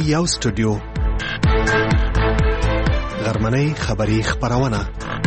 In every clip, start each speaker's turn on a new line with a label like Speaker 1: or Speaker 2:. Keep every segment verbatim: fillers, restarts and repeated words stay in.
Speaker 1: یو سټوډیو غرمنۍ خبری خبرونه.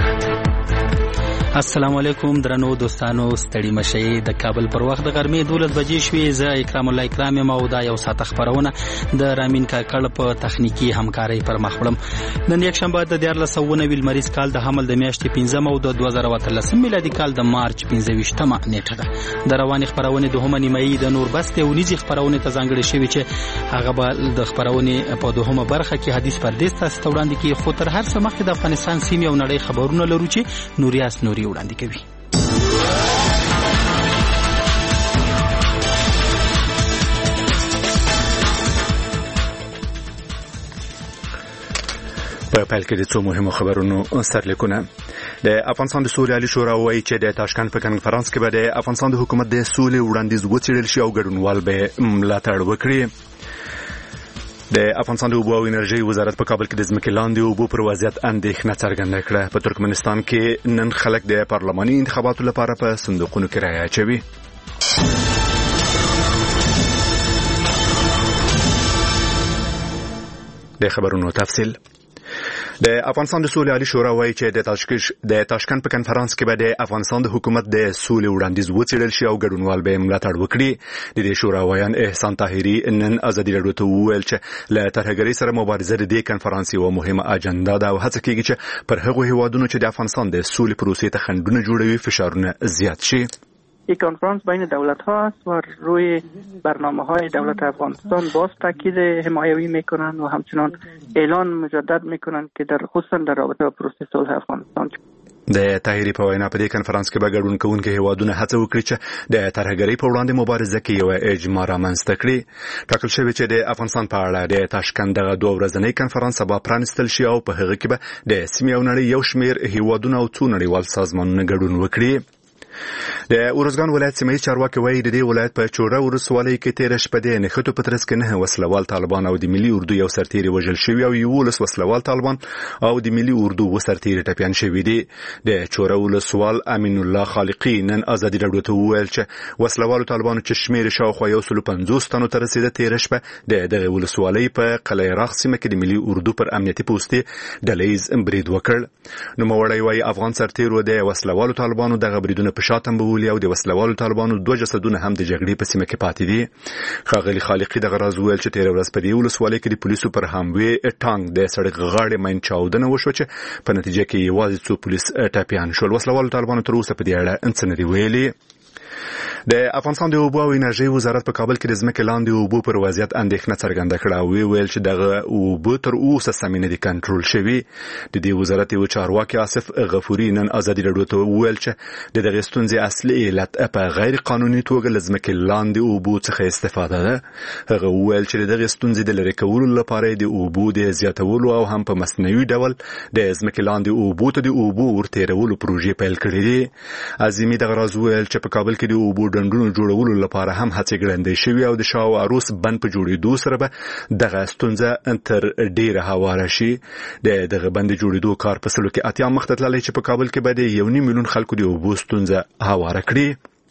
Speaker 2: السلام علیکم درنو دوستانو، ستړي مشئ. د کابل پر وخت د غرمې دولس بجې شوې. زه اکرام الله اکرام یم او دا یو ساعت خبرونه د رامین کاکړ په تخنیکی همکارۍ پر مخ وړم. نن یک شنبه د دیارلس سوه نوي لمریز کال د حمل د میاشتې پنځم او د دوه زره اتلسم میلادي کال د مارچ پنځه ویشتمه نیټه ده. د روانې خبرونې دوهمه نیمایي د نور بست او نيزي خبرونې ته ځانګړې شوې چې هغه به د خبرونې په دوهمه برخه کې حدیث پردیس تاسو ته وړاندې کړي. خو تر هر څه مخکې د افغانستان سیمې او نړۍ خبرونه لرو چې نوریاس نوري وړاندې کوي.
Speaker 3: په پیل کې د څو مهمو خبرونو سرلیکونه. د افغانستان د سولې عالی شورا وایي چې د تاشکند په کنفرانس کې به د افغانستان د حکومت د سولې وړاندیز وڅېړل شي او ګډونوال به ملاتړ وکړي. د افغانستان د اوبو او انرژۍ وزارت په کابل کې د ځمکې لاندې اوبو پر وضعیت اندېښنه څرګنده کړه. په ترکمنستان کې نن خلک د پارلماني انتخاباتو لپاره په صندوقونو کې رایه اچوي. د خبرونو تفصیل. د افغانستان د سولې عالی شورا وایي چې د تاشکش د تاشکند په کنفرانس کې به د افغانستان د حکومت د سولې وړاندیز وڅېړل شي او ګډونوال به ملاتړ وکړي. د دې شورا وایان احسان طاهري نن ازادي راډیو ته وویل چې له ترهګرۍ سره مبارزه د دې کنفرانس یوه مهمه اجنډا ده او هڅه کیږي چې پر هغو هیوادونو چې د افغانستان د سولې پروسې ته خنډونه جوړوي فشارونه زیات شي.
Speaker 4: یک کنفرانس بین دولت ها است و روی برنامه های دولت افغانستان باز تاکید حمایوی میکنند و همچنان اعلان مجدد میکنند که در خصوصا در رابطه با پروسه صلح افغانستان.
Speaker 3: د طاهري په وینا په دې کنفرانس کې به ګډون کوونکي هیوادونه هڅه وکړي چې د ترهګرۍ په وړاندې مبارزه کې یو اجماع رامنځته کړي. ټاکل شوی چې د افغانستان په اړه د تاشکند دغه دوه ورځنی کنفرانس سبا پرانستل شي او په هغه کې به د سیمې او نړۍ یو شمېر هیوادونه او څو نړیوال سازمانونه ګډون وکړي. د اورزګان ولایت سیمه چارواکي وایي د دې ولایت په چوره ولسوالۍ کې تیر شپه د نښتو په ترڅ کې نه وسلوال طالبان او د ملي اردو یو سرتیري وژل شوی او یو ولس وسلوال طالبان او د ملي اردو و سرتیري ټپيان شوی دي. د چوره ولسوال امین الله خالقی نن ازادي راډیو ته وویل چې وسلوال طالبانو چې شمیر شاوخوا یو سل پنځوس تنو ته رسیده تیر شپه د دغه ولسوالۍ په قلعه راغ سیمه کې د ملي اردو پر امنیتي پوستې ډلیز برید وکړ. نو موړی وایي افغان سرتیرو د وسلوال طالبانو دغه بریدونه په شاتم بولی او د وسلوالو طالبانو دوه جسدونه هم د جګړې په سیمه کې پاتې دي. ښاغلي خالقي دغه راز ویل چې تیر ورځ په دې ولسوالۍ کې د پولیسو پر حملې ټانک د سړک غاړې مین چاودنه وشوه چې په نتیجه کې یوازې څو پولیس ټپیان شول. وسلوالو طالبانو تر اوسه په دې اړه څه نه دي ویلي. د افغانستان د اوبو او انرژۍ وزارت په کابل کې د ځمکې لاندې اوبو پر وضعیت اندېښنه څرګنده کړه او ویل چې دغه اوبه تر اوسه سمې نه دي کنټرول شوي. د دې وزارت یو چارواکي آصف غفوري نن ازادي راډیو ته وویل چې د دغه ستونزې اصلي علت په غیر قانوني توګه له ځمکې لاندې اوبو څخه استفاده ده. هغه وویل چې دغه ستونزې د لرې کولو لپاره د اوبو د زیاتولو او هم په مصنوعي ډول د ځمکې لاندې اوبو ته د اوبو ورتېرولو پروژې پیل کړې دي. عظیمي دغه راز وویل چې په کابل کې د اوبو ډنډونو جوړولو لپاره هم هڅې ګړندۍ شوي او د شاو عروس بند په جوړېدو سره به دغه ستونزه تر ډیره هواره شي. د دغه بند جوړېدو کار په سلو کې اتیا مخ ته تللی چې په کابل کې به د یو نیم میلیون خلکو د اوبو ستونزه هواره کړي.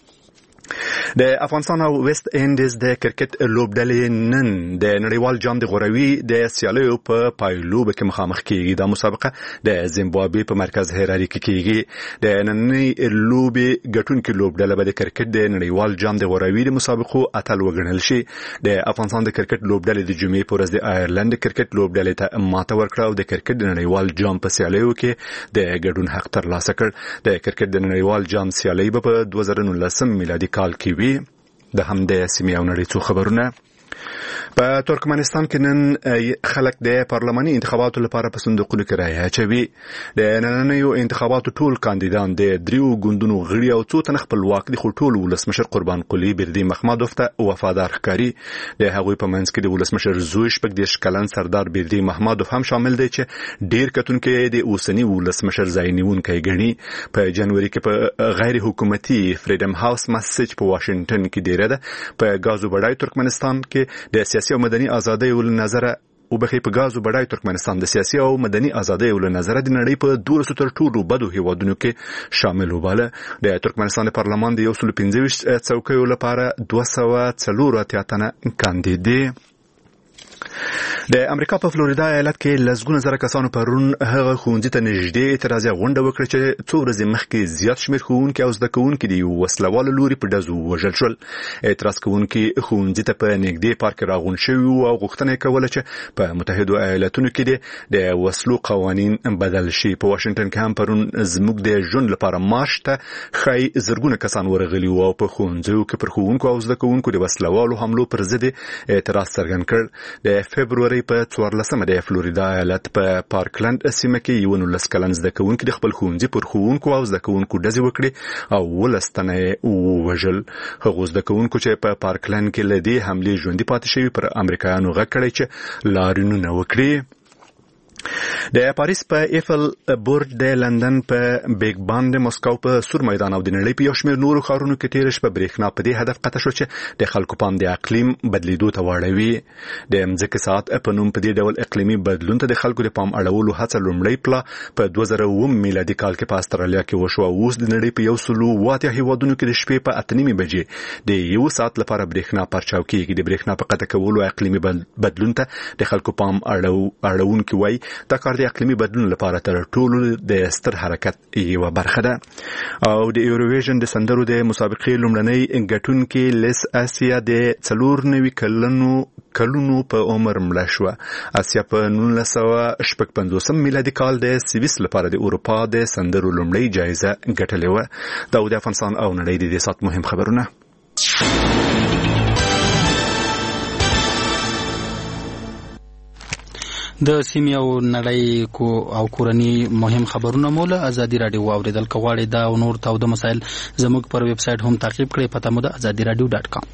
Speaker 3: د افغانستان او ویسټ انډیز د کرکټ لوبډلې نن د نړیوال جام د غوروي د سیالیو په پایلوب کې مخامخ کیږي. دا مسابقه د زیمبابوې په مرکز هراري کې کیږي. د نننۍ لوبې ګټونکې لوبډله به د کرکټ د نړیوال جام د غوروي د مسابقو اتل وګڼل شي. د افغانستان د کرکټ لوبډلې د جمعې په ورځ د آیرلند کرکټ لوبډلې ته ماته ورکړه او د کرکټ د نړیوال جام په سیالیو کې د ګډون حق ترلاسه کړ. د کرکټ د نړیوال جام سیالۍ به په دوه زره نولسم میلادي کال کې وي. د همدې سیمې او نړۍ څو خبرونه. په ترکمنستان کې نن خلک د پارلماني انتخاباتو لپاره په صندوقونو کې رایه اچوي. د نننیو انتخاباتو ټول کاندیدان د دریو ګوندونو غړي او څو تن خپلواک دي خو ټول ولسمشر قربان قلی بردي محمدوف ته وفادار ښکاري. د هغوی په منځ کې د ولسمشر زوی شپږ دېرش کلن سردار بردي محمدوف هم شامل دی چې ډیر کتونکي د اوسنی ولسمشر ځای نیونکی ګڼي. په جنوري کې په غیر حکومتي فریډم هاوس مسج په واشنگټن کې ډیره ده. په غازو بډای ترکمنستان کې د سیاسي او مدني ازادۍ ول نظر او بخې په غازو بډای ترکمنستان د سیاسي او مدني ازادۍ ول نظر د نړۍ په دولسو تر ټولو بدو هیوادونو کې شامل وباله. د ترکمنستان د پارلمان د یو سل پنځه ویشت څوکیو لپاره دوه سوه څلور اتیا تنه کاندید دي. د امریکا په فلوریدا ایالت کې لسګونه زره کسانو پرون هغه ښوونځي ته نږدې اعتراضي غونډه وکړه چې څو ورځې مخکې زیات شمېر ښوونکي او زده کوونکي د وسلوالو لوري په ډزو وژل شول. اعتراض کوونکي ښوونځي ته په نږدې پارک راغونډ شوي او غوښتنه یې کوله چې په متحدو ایالتونو کې د وسلو قوانین بدل شي. په واشنګټن کې هم پرون زموږ د ژوند لپاره مارش ته ښایي زرګونه کسان ورغلي وو او په ښوونځیو کې پر ښوونکو او زده کوونکو د وسلوالو حملو پر ضد اعتراض څرګند کړ. د فبروري په څوارلسمه د فلوریدا ایالت په پارکلند سیمه کې یو نولس کلن زده کوونکي د خپل ښوونځي پر ښوونکو او زده کوونکو ډزې وکړې او ولس تنه یې ووژل. هغو زده کوونکو چې په پارکلند کې له دې حملې ژوندي پاتې شوي پر امریکایانو غږ کړی چې لاریونونه وکړي. د پاریس په ایفل برج، د لندن په بیگ بان، د مسکو په سور میدان او د نړۍ په یو شمېر نورو ښارونو کې تېره شپه برېښنا په دې هدف قطع شو چې د خلکو پام د اقلیم بدلیدو ته واړوي. د مځکې ساعت په نوم په دې ډول اقلیمي بدلون ته د خلکو د پام اړولو هڅه لومړی پله په دوه زره اووه میلادي کال کې په استرالیا کې وشوه او اوس د نړۍ په یو سلو اووه اتیا هیوادونو کې د شپې په اته نیمې بجې د یو ساعت لپاره برېښنا پرچاو کېږي. د برېښنا په قطع کولو اقلیمي بدلون ته د خلکو پام اړونکي وایي دا کار د اقلیمي بدلون لپاره تر ټولو د ستر حرکت یوه برخه ده. او د یوروویژن د سندرو د مسابقې لومړنۍ ګټونکې لیس آسیا د څلور نوي کلونو کلونو په عمر مړه شوه. آسیا په نولس سوه شپږ پنځوسم میلادي کال د سویس لپاره د اروپا د سندرو لومړۍ جایزه ګټلې وه. دا د افغانستان او نړۍ د دې ساعت مهم خبرونه.
Speaker 2: د سیمې او نړۍ کو او کورنی مهم خبرونه مولا ازادي رادیو واوریدل کغواړي دا او نور تاوده مسایل زموږ پر ویب سټ هم تعقیب کړئ. پته مو ده ازادي رادیو ډاټ کام.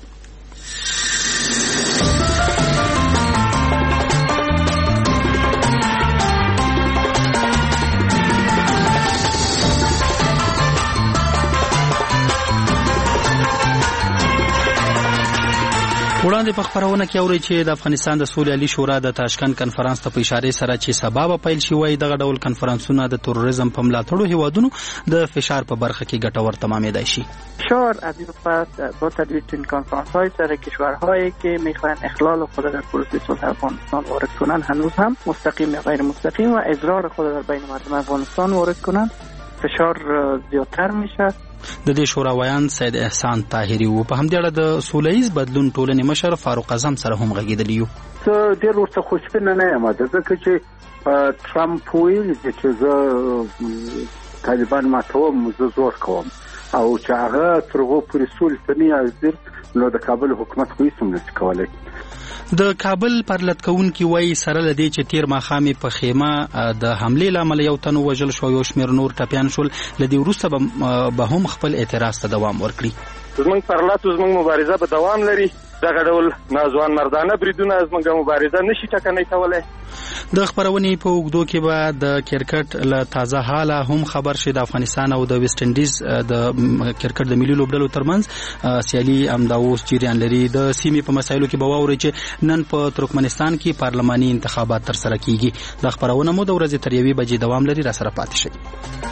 Speaker 2: وړاندې په خبرونه کې اوري چې د افغانستان د سولې عالی شورا د تاشکند کنفرانس ته په اشاره سره چې سبب پیل شي وای دغه ډول کنفرانسونه د تروریسم په ملاتړو هیوادونو د فشار په برخه کې ګټور تمامېدای شي.
Speaker 4: شور از این پس با تدوین این کنفرانس های سر کشورهایی که میخواهند اخلال خود در پروسه صلح افغانستان وارد کنند هنوز هم مستقیم یا غیر مستقیم و اضرار خود در بین مردم افغانستان وارد کنند فشار زیادتر میشه.
Speaker 2: د دې شوراویان سید احسان طاهری وو. په همدې اړه د سولهییز بدلون ټولنې مشر فاروق اعظم سره هم غږېدلی یو.
Speaker 5: زه ډېر ورته خوشبینه نه یم ځکه چې ټرمپ ویلي چې زه طالبان ماتوم، زه زور کوم او چې هغه تر هغو پورې سولې ته نه حاضر نو د کابل حکومت خو هېڅ هم نشي کولی.
Speaker 2: د کابل پرلط کوونکي وایي سره له دې چې تیر ماښام په خیمه د حملې له امله یو تن ووژل شو، یو شمېر نور ټپیان شول. له دې وروسته به هم خپل اعتراض ته دوام ورکړي.
Speaker 6: زموږ پرلط زموږ مبارزه به دوام لري. دغه ډول ناځوان مردانه بریدونه زموږ مبارزه نشي ټکنۍ کولی.
Speaker 2: د خبرونې په اوږدو کې به د کرکټ له تازه حاله هم خبر شي. د افغانستان او د ویسټ انډیز د کرکټ د ملي لوبډلو ترمنځ سیالي همدا اوس جریان لري. د سیمې په مسایلو کې به واورئ چې نن په ترکمنستان کې پارلماني انتخابات ترسره کیږي. د خبرونه مو د ورځې تر یوې بجې دوام لري. را سره پاتې شئ.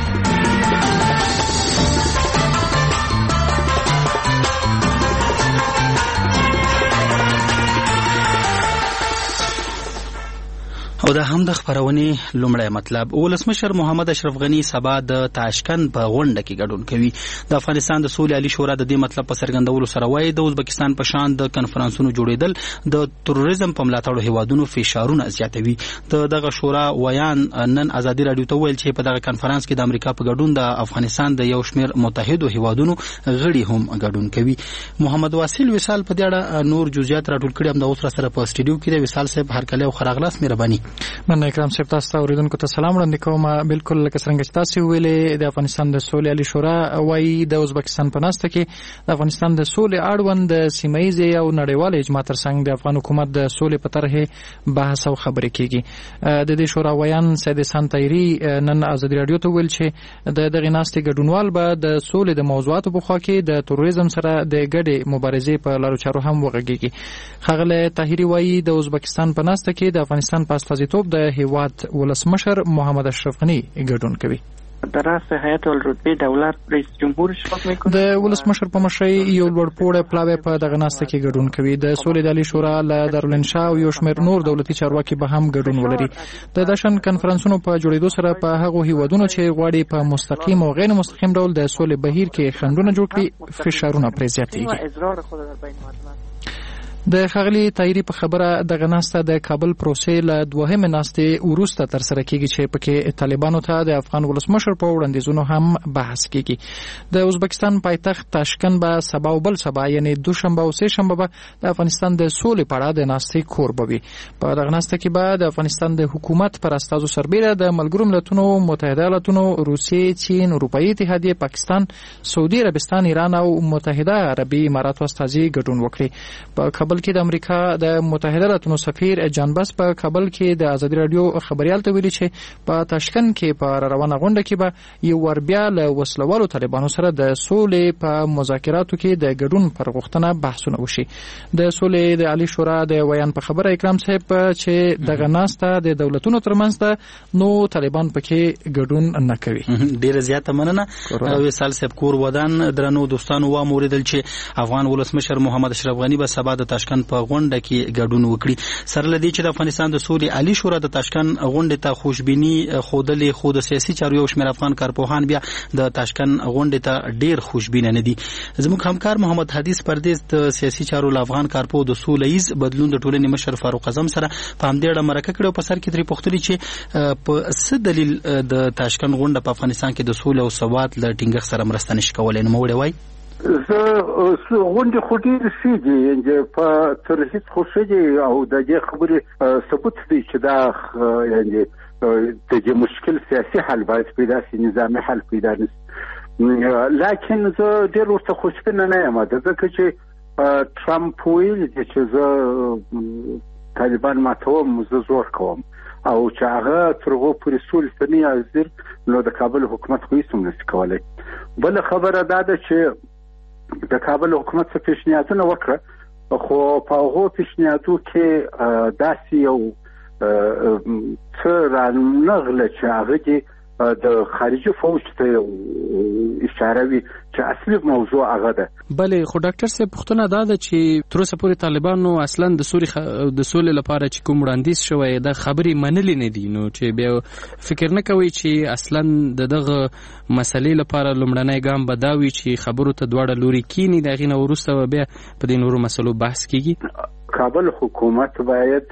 Speaker 2: او دا هم د خبرونې لومړی مطلب. ولسمشر محمد اشرف غنی سبا د تاشکند په غونډه کې ګډون کوي. د افغانستان د سولې عالی شورا د دې مطلب په څرګندولو سره وایي د ازبکستان په شان د کنفرانسونو جوړېدل د تروریزم په ملاتړو هیوادونو فشارونه زیاتوي. د دغه شورا ویان نن ازادي رادیو ته ویل چې په دغه کنفرانس کې د امریکا په ګډون د افغانستان د یو شمېر متحدو هیوادونو غړي هم ګډون کوي. محمد واصل وصال په دې اړه نور جزئیات راټول کړي. هم د اوس سره په سټډیو کې د وصال صاحب هرکله او خراغلاس مهرباني.
Speaker 7: من اکرام صاحب تاسو ته اوریدونکو ته سلام وړاندې کوم. بالکل لکه څنګه چې تاسو ویلې د افغانستان د سولې عالی شورا وایي د ازبکستان په ناسته کې د افغانستان د سولې اړوند د سیمه ییز او نړیوال اجماع ترڅنګ د افغان حکومت د سولې په طرحه بحث او خبرې کیږي. د دې شورا ویان سید احسان طاهری نن ازادي رادیو ته ویل چې د دغه ناستې ګډونوال به د سولې د موضوعاتو په خوا کې د تروریزم سره د ګډې مبارزې په لارو چارو هم وغږیږي. ښاغلی طاهری وایي د ازبکستان په ناسته کې د افغانستان په استازیتوب د هیواد ولسمشر محمد اشرف غنی ګډون کوي.
Speaker 4: در رأس هیئت الرتبه دولت رئیس جمهور اشراف میکنه.
Speaker 7: د ولسمشر په مشرۍ یو لوړپوړی پلاوی په دغه ناسته کې ګډون کوي. د سولې د عالي شورا له دارالانشا او یو شمېر نور دولتي چارواکي به هم ګډون ولري. د داشن کنفرانسونو په جوړېدو سره په هغو هیوادونو چې غواړي په مستقیم او غیر مستقیم ډول د سولې بهیر کې خنډونه جوړ کړي فشارونه پرې زیاتېږي. د ښاغلي طاهري په خبره دغه ناسته د کابل پروسې له دوهمې ناستې وروسته ترسره کیږي چې پکې طالبانو ته د افغان ولسمشر په وړاندیزونو هم بحث کیږي. د ازبکستان پایتخت تاشکند به سبا او بل سبا یعنی دوشنبه او سه شنبه به د افغانستان د سولې په اړه د ناستې کوربه وي. په دغه ناسته کې به د افغانستان د حکومت پر استازو سربېره د ملګرو ملتونو، متحده ایالاتونو، روسیې، چین، اروپایي اتحادیه، پاکستان، سعودي عربستان، ایران او متحده عربي اماراتو استازي ګډون وکړي. په کابل کې د امریکا د متحده ایالاتونو سفیر جان بس په کابل کې د ازادي رادیو خبريال ته ویلي چې په تاشکند کې په روانه غونډه کې به یو ور بیا له وسلوالو طالبانو سره د سولې په مذاکراتو کې د ګډون پر غوښتنه بحثونه وشي. د سولې د عالي شورا د ویان په خبره اکرام صاحب چې دغه ناسته د دولتونو ترمنځ ده نو طالبان پکې ګډون نه کوي.
Speaker 2: ډیره زیاته مننه وصال صاحب. کور ودان درنو دوستانو و موریدل چې افغان ولسمشر محمد اشرف غنی به سبا د تاشکند په غونډه کې ګډون وکړي. سره لدی چې د افغانستان د سولې عالي شورا د تاشکند غونډه ته خوشبینی خودلې خود سیاسي چارو یو شمېر افغان کارپوهان بیا د تاشکند غونډه ته ډیر خوشبینه نه دي. زموږ همکار محمد حدیث پردیس د سیاسي چارو افغان کارپو د سولهیز بدلون د ټولنې مشر فاروق اعظم سره په همدې اړه مرکه کړې او په سر کې ترې پوښتنه چې په څه دلیل د تاشکند غونډه په افغانستان کې د سولې او ثبات ل ټینګښت سره مرسته نشي کولای. نو موړې وای
Speaker 5: زه غونډې خو ډېرې ښې دي په تر هېڅ خو ښه دي او د دې خبرې ثبوت دی چې دا یعنې د دې مشکل سیاسي حل باید پیدا شي، نظامي حل پیدا نه شي. لکن زه ډېر ورته خوشبینه نه یم ځکه چې ټرمپ ویلي دی چې زه طالبان ماتوم، زه زور کوم او چې هغه تر هغو پورې سولې ته نه حاضر نو د کابل حکومت خو هېڅ هم نشي کولی. بله خبره دا ده چې د کابل حکومت څه پیشنهادونه وکړه خو په هغو پیشنهادو کې داسې یو څه رانغله چې هغه دې د خارجي فوج ته اشاره وي چې اصلي موضوع هغه ده.
Speaker 8: بله خو ډاکټر صاحب پوښتنه دا ده چې تر اوسه پورې طالبانو اصلا د سولې د سولې لپاره چې کوم وړاندیز شوی دا خبرې منلې نه دي، نو چې بیا فکر نه کوي چې اصلا د دغه مسلې لپاره لومړنی ګام به دا وي چې خبرو ته دواړه لوري کینی، د هغې نه وروسته به بیا په دې نورو مسلو بحث کیږي.
Speaker 5: کابل حکومت باید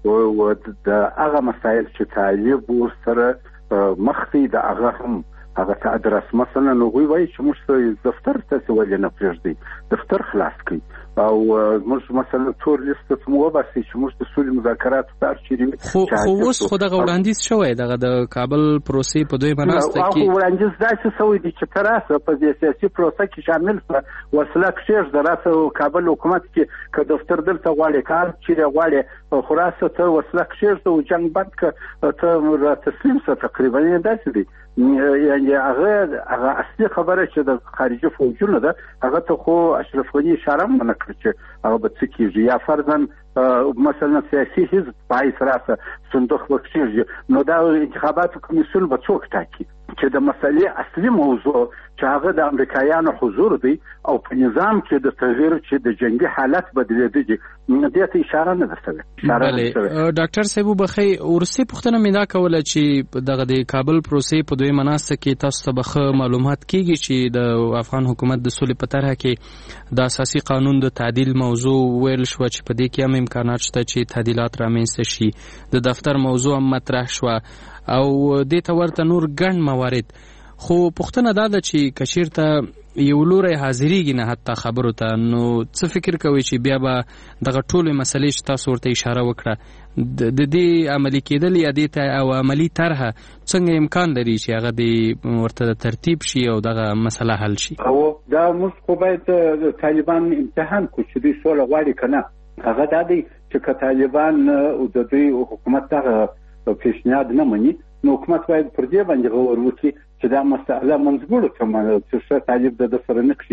Speaker 5: د هغه مسایل چې طالب ورسره مخ دی د هغه هم هغه ته ادرس مثلا هغوی وایي چې موږ دفتر تاسې ولې نه پرېږدئ، دفتر خلاص کړئ او موږ مثلا تور لیست ته مو وباسئ چې موږ د سولې مذاکراتو ته هر چیرې
Speaker 8: خو خو اوس خو دغه وړاندیز شوی دغه د کابل پروسې په دویمه ناسته کې
Speaker 5: هغه وړاندیز داسې شوی دی چې ته راسه په دې سیاسي پروسه کې شامل شه، وسله کښېږده، راسه کابل حکومت کې که دفتر دلته غواړې که هر چیرې غواړې خو راسه ته وسله کښېږده او جنګ بند که ته را تسلیم شه. تقریبا یې داسې دی. یعنې هغه هغه اصلي خبره چې د خارجي فوجونو ده هغه ته خو اشرف غني اشاره هم ونه کړه چې هغه به څه کېږي. یا فرضاً مثلا سیاسي حزب پایس راسه صندوق به کښېږدي نو دا انتخاباتو کمیسیون به څوک ټاکي چې د مسلې اصلي موضوع چې هغه د امریکایانو حضور دی او په نظام کې د تغییر چې د جنگي حالت بدلېدل دي دې ته اشاره نه ده شوې.
Speaker 8: بله ډاکټر صاحب وبخښئ ورسې پوښتنه مې دا کوله چې دغه د کابل پروسې په دویمه ناسته کې تاسو ته به ښه معلومات کیږي چې د افغان حکومت د سولې په طرحه کې د اساسي قانون د تعدیل موضوع ویل شوه چې په دې کې هم امکانات شته چې تعدیلات رامنځته شي، د دفتر موضوع هم مطرح شوه او دې ته ورته نور ګڼ موارد. خو پوښتنه دا ده چې که چېرته یو لوری حاضرېږي نه حتی خبرو ته نو څه فکر کوئ چې بیا به دغه ټولې مسلې چې تاسو ورته اشاره وکړه د دې عملي کېدل یا دې ته او عملي طرحه څنګه امکان لري چې هغه د ورته ترتیب شي او دغه مسله حل شي؟
Speaker 5: او دا موږ خو باید طالبان امتحان کړو چې دوی سوله غواړي که نه. هغه دا دی چې که طالبان د دوی حکومت دغه پیشنهاد نه مني نو حکومت باید پر دې باندې غور وکړي چې دا مسله منځګړو ته چې ښه طالب د ده سره نه کښېني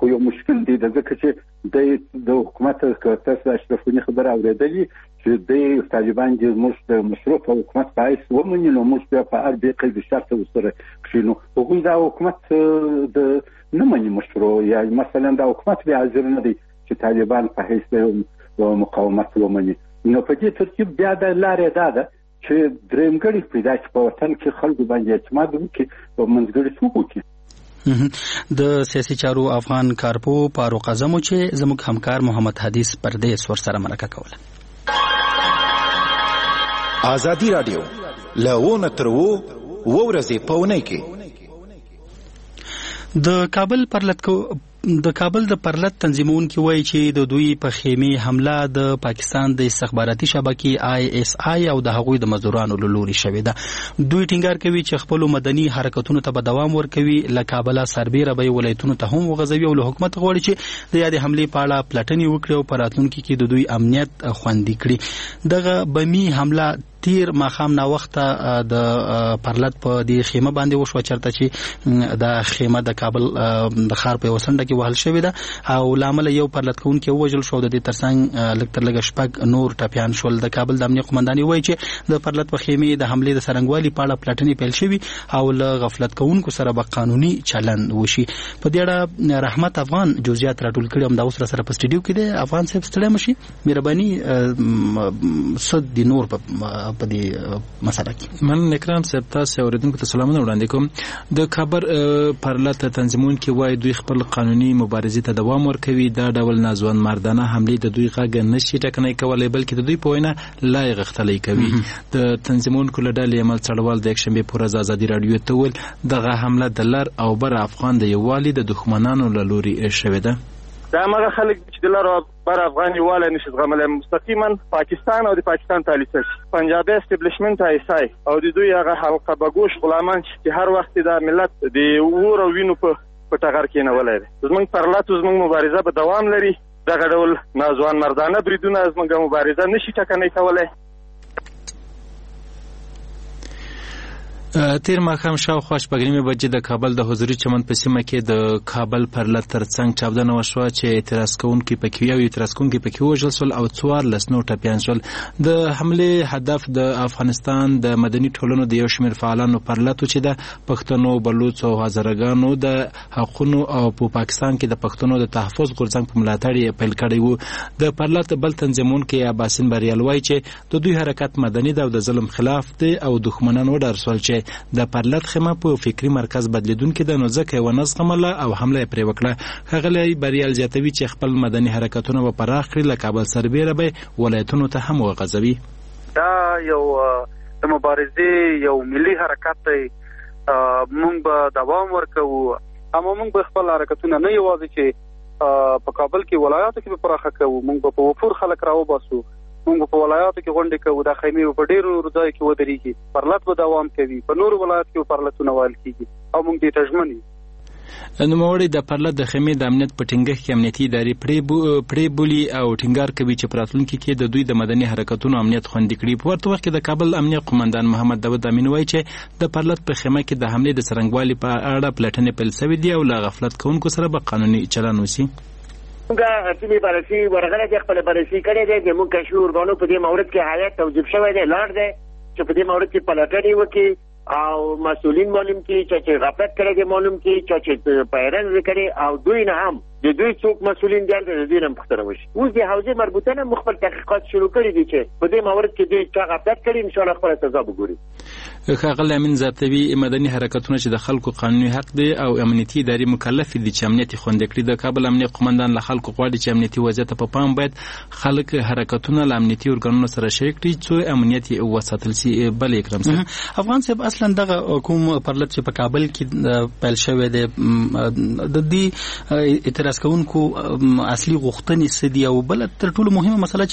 Speaker 5: خو یو مشکل دی د ځکه چې د حکومت تاسو اشرف غني خبره اورېدلې چې د طالبان د موږ د مشروط حکومت په حیث ومني نو موږ بیا په هر بیقل د شرط سره کښینو هغوی دا حکومت د نه مني مشروع یا مثلا دا حکومت بیا حاضر نه دی چې طالبان په حیث د مقاومت ومني نو په دې ترتیب بیا د لارې دا ده چې درېمګړي پیدا چې په وطن کې خلکو باندې اعتماد وکړي او منځګړیتوب وکړي.
Speaker 2: د سیاسي چارو افغان کارپو فاروق اعظم چې زموږ همکار محمد حدیث پردیس ورسره مرکه کوله.
Speaker 9: ازادي رادیو لونه ترو ورځې پونه کې
Speaker 2: د کابل پرلط د کابل د پرلط تنظیمونکو وایي چې د دوی په خیمه حمله د پاکستان د استخباراتي شبکې آی اس آی او د هغوی د مزدورانو له لوري شوې ده. دوی ټینګار کوي چې خپل مدني حرکتونو ته به دوام ورکوي، له کابل سربېره به ولایتونو ته هم وغځوي او له حکومت غواړي چې د یادې حملې په اړه پلټنې وکړي او په راتلونکي کې د دوی امنیت خوندي کړي. دغه بمي حمله تیر ماخام نا وخته د پرلط په دې خیمه باندې وشو چرته چې د خیمه د کابل د خار په وسنده کې وهل شوې ده او لامل یو پرلط کوونکی وژل شو. د دې ترڅنګ لکتر لګ شپږ نور ټپيان شول. د کابل د امنیت قومنداني وایي چې د پرلط په خیمه د حملې د سرنګوالي په اړه پلټنې پیل شوې او له غفلت کوونکو سره به قانوني چلند وشي. په دې اړه رحمت افغان جزئیات راټول کړي هم دا اوس سره په سټډیو کې دی. افغان صاحب ستړي مشي مهرباني صد دي نور په په دې مسله کې.
Speaker 10: من اکرام صاحب تاسو اوریدونکو ته سلامونه وړاندې کوم. د خبر پرلط تنظیمون کې وایي دوی خپل قانوني مبارزې ته دوام ورکوي. دا ډول نازوان مردانه حملې د دوی غږ نشي ټکنۍ کولای بلکې د دوی په وینا لای غختلې کوي. د تنظیمون کله ډلې عمل څړوال د یکشنبه پر ورځ ازادي رادیو ته ول دغه حمله د لر او بر افغان د یووالي د دښمنانو له لوري شوې ده.
Speaker 6: دا هغه خلک چې د لر او بر افغان یووالی نشي زغملی مستقیما پاکستان او د پاکستان تالیسه پنجابي اسټابلیشمنت ایسای او د دوی هغه حلقه بګوش غلامان چې هر وخت د ملت د اور او وینو په په ټغر کې نه ولای. زمونږ پرلط زمونږ مبارزه به دوام لري. دغه ډول نازوان مردانه بریدونه زمونږ مبارزه نشي ټکنۍ کولای.
Speaker 10: تیر ماښام شاوخوا شپږ بجې د کابل د حضوري چمن په سیمه کې د کابل پرلط ترڅنګ چاودنه وشوه چې اعتراض کوونکي پکې یو اعتراض کوونکي پکې وژل شول او څوارلس نور ټپیان شول. د حملې هدف د افغانستان د مدني ټولنو د یو شمېر فعالانو پرلط چې د پښتنو، بلوڅ او هزارګانو د حقونو او په پاکستان کې د پښتنو د تحفظ غورځنګ په ملاتړ یې پیل کړی و. د پرلط بل تنظیمونکي عباسین بریال وایي چې د دوی حرکت مدني ده او د ظلم خلاف دی او دښمنان وډار شول چې د پرلط خیمه په فکری مرکز بدلیدونکې ده نو ځکه یې ونه زغمله او حمله یې پرې وکړه. ښاغلی بریال زیاتوي چې خپل مدني حرکتونه به پراخ کړي، له کابل سربېره به ولایتونو ته هم وغځوي.
Speaker 11: دا یو د مبارزې یو ملي حرکت دی. موږ به دوام ورکوو اما موږ به خپل حرکتونه نه یوازې چې په کابل کې ولایاتو کې به پراخه کوو، موږ به په وفور خلک راوباسو، موږ په ولایاتو کې غونډې کوو، د خیمې په ډېرو ځای کې ودرېږي. پرلط به دوام کوي، په نورو ولایت کې پرلطونه ویل کېږي او موږ دې ته ژمن یو.
Speaker 10: نوموړی د پرلط د خیمې د امنیت په ټینګښت کې امنیتي ادارې پرې بولي او ټینګار کوي چې په راتلونکي کې د دوی د مدني حرکتونو امنیت خوندي کړي. په ورته وخت کې د کابل امنیت قومندان محمد داود امین وایي چې د پرلط په خیمه کې د حملې د څرنګوالي په اړه پلټنې پیل شوې دي او له غفلت کوونکو سره به قانوني چلند وشي.
Speaker 12: موږ ټیمي بررسي ورغله چې خپل بررسي کړې ده چې موږ کشمیر ورغلو په دې مورد کې حالت توجیه شوی دی لاړ دی چې په دې مورد کې پلټنې وکړي او مسؤلین معلوم کړي چې غفلت کړی دی معلوم کړي چې پیرن وکړي او دوی نه هم د دوی څوک مسؤلین دي د دوی نه پوښتنه وشي. اوس د حوزې مربوطه نه خپل تحقیقات شروع کړي دي چې په دې مورد کې دوی چا غفلت کړي ان شاء الله خپل سزا وګوري.
Speaker 10: ښاغلی امین زیاتوي مدني حرکتونه چې د خلکو قانوني حق دی او امنیتي ادارې مکلف دي چې امنیت خوندي کړي. د کابل امنیت قومندان له خلکو غواړي چې امنیتي وضعیت په پام باید خلک حرکتونه له امنیتي ارګانونو سره شریک کړي څو امنیت وساتل شي. بل اکرام صاحب
Speaker 2: افغان صاحب اصلا دغه کوم پرلط چې په کابل کې پیل شوی دی د دې اعتراض کوونکو اصلي غوښتنې څه دي او بل تر ټولو مهمه مسله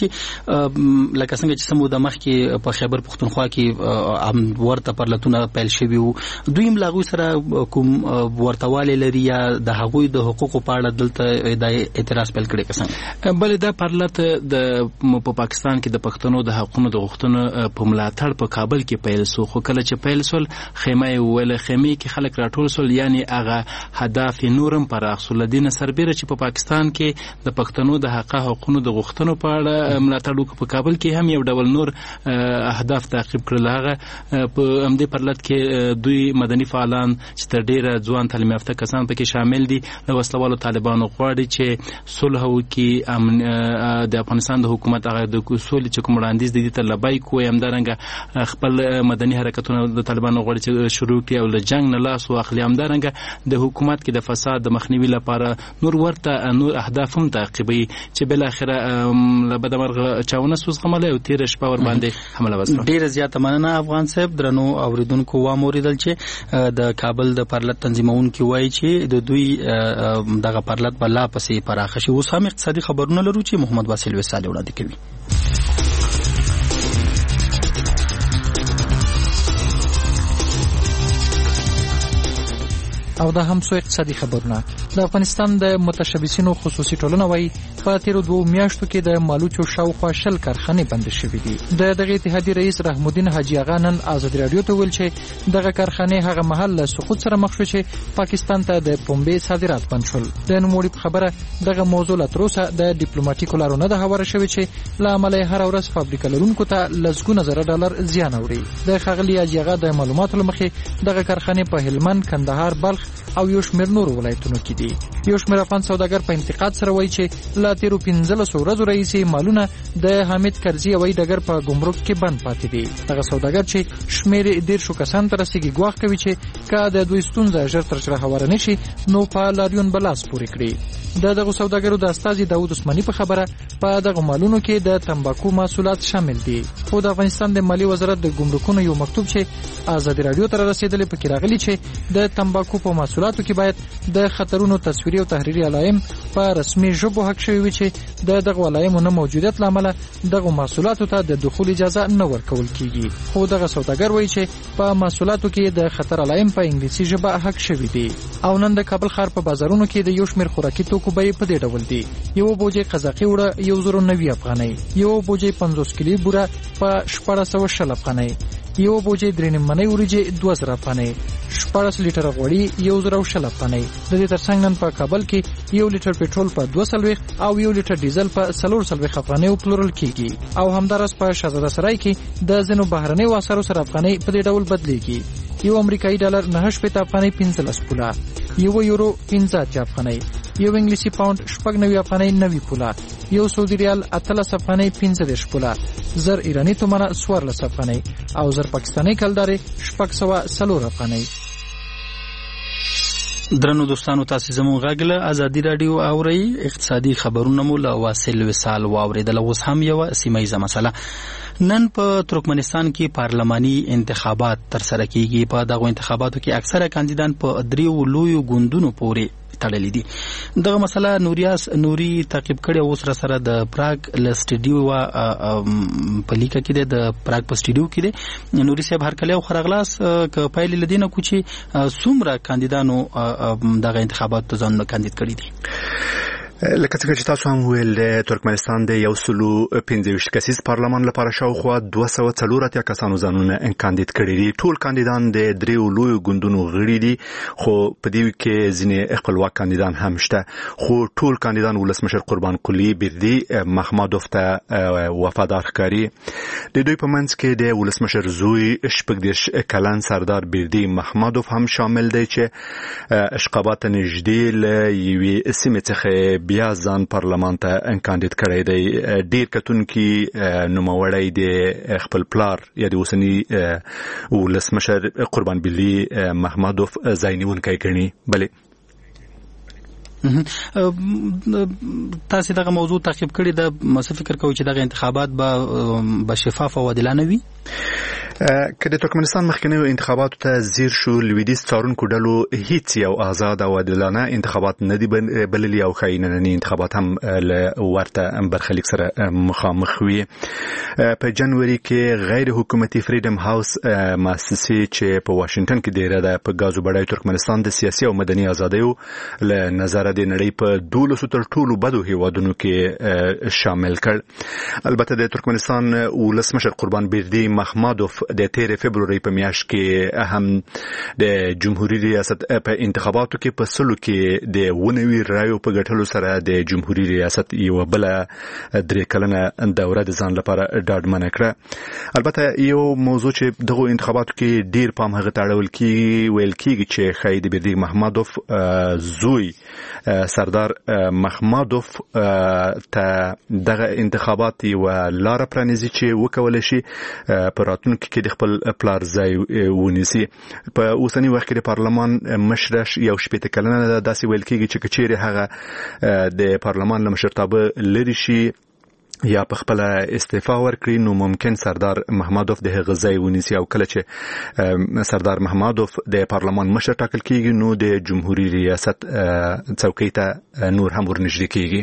Speaker 2: چې لکه څنګه چې سمو د مخکې په خیبر پښتونخوا کې ورته پرلطونه پیل شوي وو دوی هم له هغوی سره کوم ورتهوالی لري یا د هغوی د حقوقو په اړه دلته د اعتراض پیل کړی که څنګه؟
Speaker 10: بلې دا پرلط د په پاکستان کې د پښتنو د حقونو د غوښتنو په ملاتړ په کابل کې پیل شو خو کله چې پیل شول خیمه یې وویله خیمې کې خلک راټول شول یعنې هغه هدف یې نور هم پراخ شو. له دې نه سربېره چیرې چې په پاکستان کې د پښتنو د حق حقوقو د غوښتنو په اړه ملاتړ وکړي په کابل کې هم یو ډول نور اهداف تعقیب کړل. هغه په همدې پرلط کې دوی مدني فعالان چې تر ډیره ځوان تعلیم یافته کسان پکې شامل دي له وسلوالو طالبانو غواړي چې صلح وکړي د افغانستان د حکومت هغه د اصول چې کوم وړاندیز دي ته لبای کوي همدارنګه خپل مدني حرکتونه د طالبانو غواړي چې شروع کړي او له جنگ نه لاس واخلي. همدارنګه د حکومت کې د فساد د مخنیوي لپاره نور ورته نور اهداف هم تعقیبوي چې بل اخره له بدمرغه چاونه سوز غمله او تیر شپه ور باندې حمله وسله.
Speaker 2: ډیر زیاته مننه افغان صاحب. درنو اوریدونکو و موریدل چې د کابل د پرلط تنظیمونکو وایي چې د دوی دغه پرلط بلا پسې پراخه شي. اوس هم اقتصادي خبرونه لرو چې محمد واسل وساله وړاندې کوي.
Speaker 7: او دا هم سو اقتصادي خبرونه. د افغانستان د متشبثینو خصوصي ټولنه وایي په تیرو دوه میاشتو کې د مالوچو شاوخوا شل کارخانې بند شوې دي. د دغه اتحادیې رئیس رحم الدین حاجی آغا نن آزادي رادیو ته ویل چې دغه کارخانې هغه مهال له سقوط سره مخ شو چې پاکستان ته د پنبې صادرات بند شول. د نوموړي په خبره دغه موضوع لا تر اوسه د ډیپلوماټیکو لارو نه ده هواره شوې چې له امله هر ورځ فابریکه لرونکو ته لسګونه زره ډالر زیان اوري. د ښاغلي حاجی آغا د معلوماتو له مخې دغه کارخانې په هلمند، کندهار، بلخ او یو شمېر نور ولایتونو کې دي. یو شمېر افغان سوداګر په انتقاد سره وایي چې لا تیرو پنځلسو ورځو راهیسې مالونه د حامد کرزي هوایي ډګر په ګمرک کې بند پاتې دي. دغه سوداګر چې شمېر دېرشو کسانو ته رسېږي ګواښ کوي چې که د دوی ستونزه ژر تر ژره هواره نه شي نو په لاریون به لاس پورې کړي. د دغو سوداګرو د استازي داود عثماني په خبره په دغه مالونو کې د تمباکو محصولات شامل دي. خو د افغانستان د مالیې وزارت د ګمرکونو یو مکتوب چې آزادي رادیو ته رسېدلی پکې راغلي چې د تمباکو په محصولاتو کې باید د خطرونو تصویري او تحریري علایم په رسمي ژبو حق شوي وي چې د دغه علایمو نه موجودیت له امله دغه محصولاتو ته د دخول اجازه نه ورکول کیږي. خو دغه سوداګر وایي چې په محصولاتو کې د خطر علایم په انګلیسي ژبه حق شوي دي. او نن د کابل ښار په بازارونو کې د یو شمېر خوراکي توکو بیې په دې ډول دي: یو بوجۍ قزاقي اوړه یو زر نوي افغانۍ، یو بوجۍ پنځوس کیلي بوره په شپاړس سوه شل افغانۍ، یو بوجۍ درې نیم منۍ وریجې دوه زره افغانۍ، شپاړس لیټره غوړي یو زر او شل افغانۍ. د دې ترڅنګ نن په کابل کې یو لیټر پټرول په دوه څلوېښت او یو لیټر ډیزل په څلور څلوېښت افغانیو پلورل کیږي. او همداراز په شهزاده سرای کې د ځینو بهرنیو اسعارو سره افغانۍ په دې ډول بدلیږي: یو امریکایي ډالر نهه شپېته افغانۍ پنځلس پوله، یو یورو پنځه اتیا افغانۍ، یو انګلیسي پاوند شپږ نوي افغانۍ نوي پوله، یو سعودي ریال اتلس افغانۍ پنځه دېرش پوله، زر ایراني تومنه څوارلس افغانۍ او زر پاکستاني کلدارې شپږ سوه څلور افغانۍ.
Speaker 2: درنو دوستانو، تاسو زموږ غږ له آزادي رادیو اورئ. اقتصادي خبرونه مو له واصل وصال واوریدل. اوس هم یوه سیمه ییزه مسله. نن په ترکمنستان کې پارلماني انتخابات ترسره کیږي. په دغو انتخاباتو کې اکثره کاندیدان په دریو لویو ګوندونو پورې تړلې دي. دغه مسله نوریاس نوري تعقیب کړي. اوس را سره د پراګ ل سټډیو په لیکه کې د پراګ په سټډیو کې دی. نوري صاحب هر کله خو راغلاس ک پایلې لدینه کو چې څومره کاندیدانو دغه انتخابات ته ځان کاندید کړي دي.
Speaker 3: لکه څنګه چې تاسو هم ویل، د ترکمنستان د یو سلو پنځه ویشت کسیز پارلمان لپاره شاوخوا دوه سوه څلور اتیا کسانو ځانونه کاندید کړي دي. ټول کاندیدان د دریو لویو ګوندونو غړي دي، خو په دې کې ځینې خپلواک کاندیدان هم شته. خو ټول کاندیدان ولسمشر قربان قلی بردي محمدوف ته وفادار ښکاري. د دوی په منځ کې د ولسمشر زوی شپږ دېرش کلن سردار بردي محمدوف هم شامل دی چې اشقابات نږدې له یوې سیمې څخه بیا ځان پارلمان ته کاندید کړی دی. ډیر کتونکي نوموړی د خپل پلار یا د اوسني ولسمشر قربان بلی محمدوف ځای نیونکی ګڼي. بلې
Speaker 2: تاسو دغه موضوع تعقیب کړی د څه فکر کوئ چې دغه انتخابات به شفاف او عادلانه وي؟
Speaker 3: که د ترکمنستان مخکنیو انتخاباتو ته ځیر شو، لویدیځ څارونکو ډلو هیڅ یو آزاد او عادلانه انتخابات نه دي بللي او ښایي ننني انتخابات هم له ورته برخلیک سره مخامخ وي. په جنوري کې غیر حکومتي فریډم هاوس مؤسسې چې په واشنگټن کې ډیره ده په ګازو بډای ترکمنستان د سیاسي او مدني ازادیو له نظره د نړۍ په دولسو تر ټولو بدو هیوادونو کې شامل کړ. البته د ترکمنستان ولسمشر قربان بردي محمدوف د تیر فبرवरी په میاشت کې هم د جمهوریت ریاست په انتخاباتو کې په سلو کې د ونوي رایو په ګټلو سره د جمهوریت ریاست یو بل درې کلنه دوره د ځان لپاره ډاډمنه کړه. البته یو موضوع چې دغه انتخاباتو کې ډیر پام هغه تاړول کی ویل کیږي چې خالد بیردی محمدوف زوی سردار محمدوف ته دغه انتخابات یو لار پرانیزي چې وکول شي په راتلونکي کې د خپل پلار ځای ونیسي. په اوسنی وخت کې د پارلمان مشر یو شپږ کلنه داسې ویل کیږي چې کچېره هغه د پارلمان له مشرتابه لري شي یا په خپل استعفا ورکړي نو ممکن سردار محمدوف د هغه ځای ونیسي او کله چې سردار محمدوف د پارلمان مشر ټاکل کیږي نو د جمهوریت ریاست څوکۍ ته نور هم ورنږدې کیږي.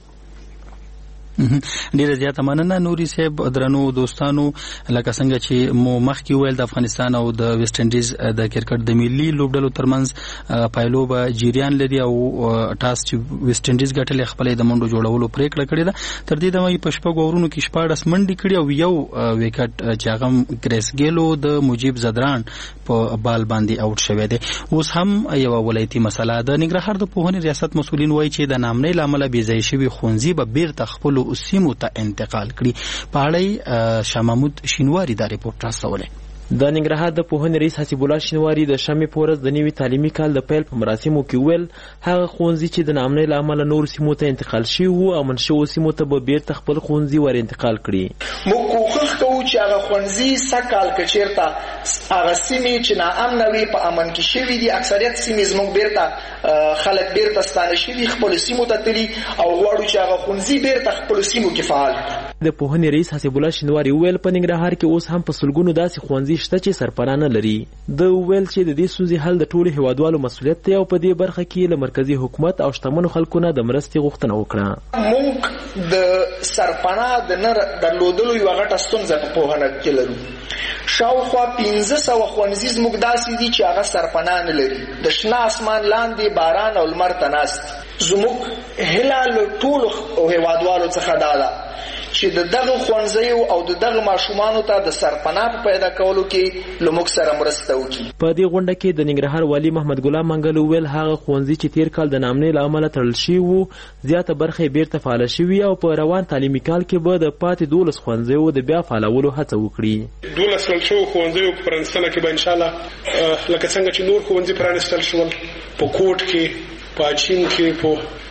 Speaker 2: ډیره زیاته مننه نوري صاحب. درنو دوستانو لکه څنګه چې مو مخکې ویل د افغانستان او د ویسټ انډیز د کرکټ د ملي لوبډلو ترمنځ پایلوبه جریان لري او ټاس چې ویسټ انډیز ګټلې خپل د منډو جوړولو پریکړه کړې ده. تر دې دمه په شپږ اورونو کې شپاړس منډې کړې او یو وکټ چې هغه کریس ګیلو د مجيب زدران په بال باندې اوټ شوی دی. اوس هم یو ولایتي مسله د ننګرهار د پوهنې ریاست مسؤلین وایي چې د نامنۍ لامل بې ځای شوي ښوونځي به بیرته خپل سیمو ته انتقال کړي. په اړه شاه محمود شینواری دا ریپورت راستولی.
Speaker 13: د ننګرهار د پوهنې رئیس حسیب الله شینواری د شمې په ورځ د نوي تعلیمي کال د پیل په مراسمو کې ویل هغه ښوونځي چې د نامنۍ له امله نورو سیمو ته انتقال شوي وو امن شوو سیمو ته به بیرته خپل ښوونځي ور انتقال کړي.
Speaker 14: موږ کوښښ کوو چې هغه ښوونځي سږکال که چېرته هغه سیمې چې ناامنه وي په امن کې شوي دي اکثریت سیمې زموږ بیرته خلک بیرته ستانه شوي خپلو سیمو ته تلي او غواړو چې هغه ښوونځي بیرته خپلو سیمو کې فعال کړو.
Speaker 13: د پوهنې رئیس حسیب الله شینواری ویل په ننګرهار کې اوس هم په سلګونو داسې ښوونځي شته چې سرپرست نه لري. د ویل چې د دې ستونزې حل د ټولو هیوادوالو مسؤلیت دی او په دې برخه کې له مرکزی حکومت او شتمنو خلکو نه د مرستې غوښتنه وکړه.
Speaker 14: موږ د سرپناه د نه درلودلو یوه غټه ستونزه په پوهنه کې لرو. شاوخوا پنځه سوه ښوونځي زموږ داسې دي چې هغه سرپناه نه لري. د شنه اسمان لاندې باران او لمر ته ناست. زموږ هیله له ټولو هیوادوالو څخه دا ده چې د دغه ښوونځیو او د دغه ماشومانو ته د سرپناه په پیدا کولو کې له موږ سره مرسته وکړي.
Speaker 13: په دې غونډه کې د ننګرهار والي محمد ګلام منګل ویل هغه ښوونځي چې تیر کال د نامنۍ له امله تړل شوي وو زیاته برخه یې بیرته فعاله شوي او په روان تعلیمي کال کې به د پاتې دولس ښوونځیو د بیا فعالولو هڅه وکړي.
Speaker 15: دولس فعال شوو ښوونځیو په پرانستنه کې به انشاءالله لکه څنګه چې نور ښوونځي پرانستل شول په کوټ کې په اچین کې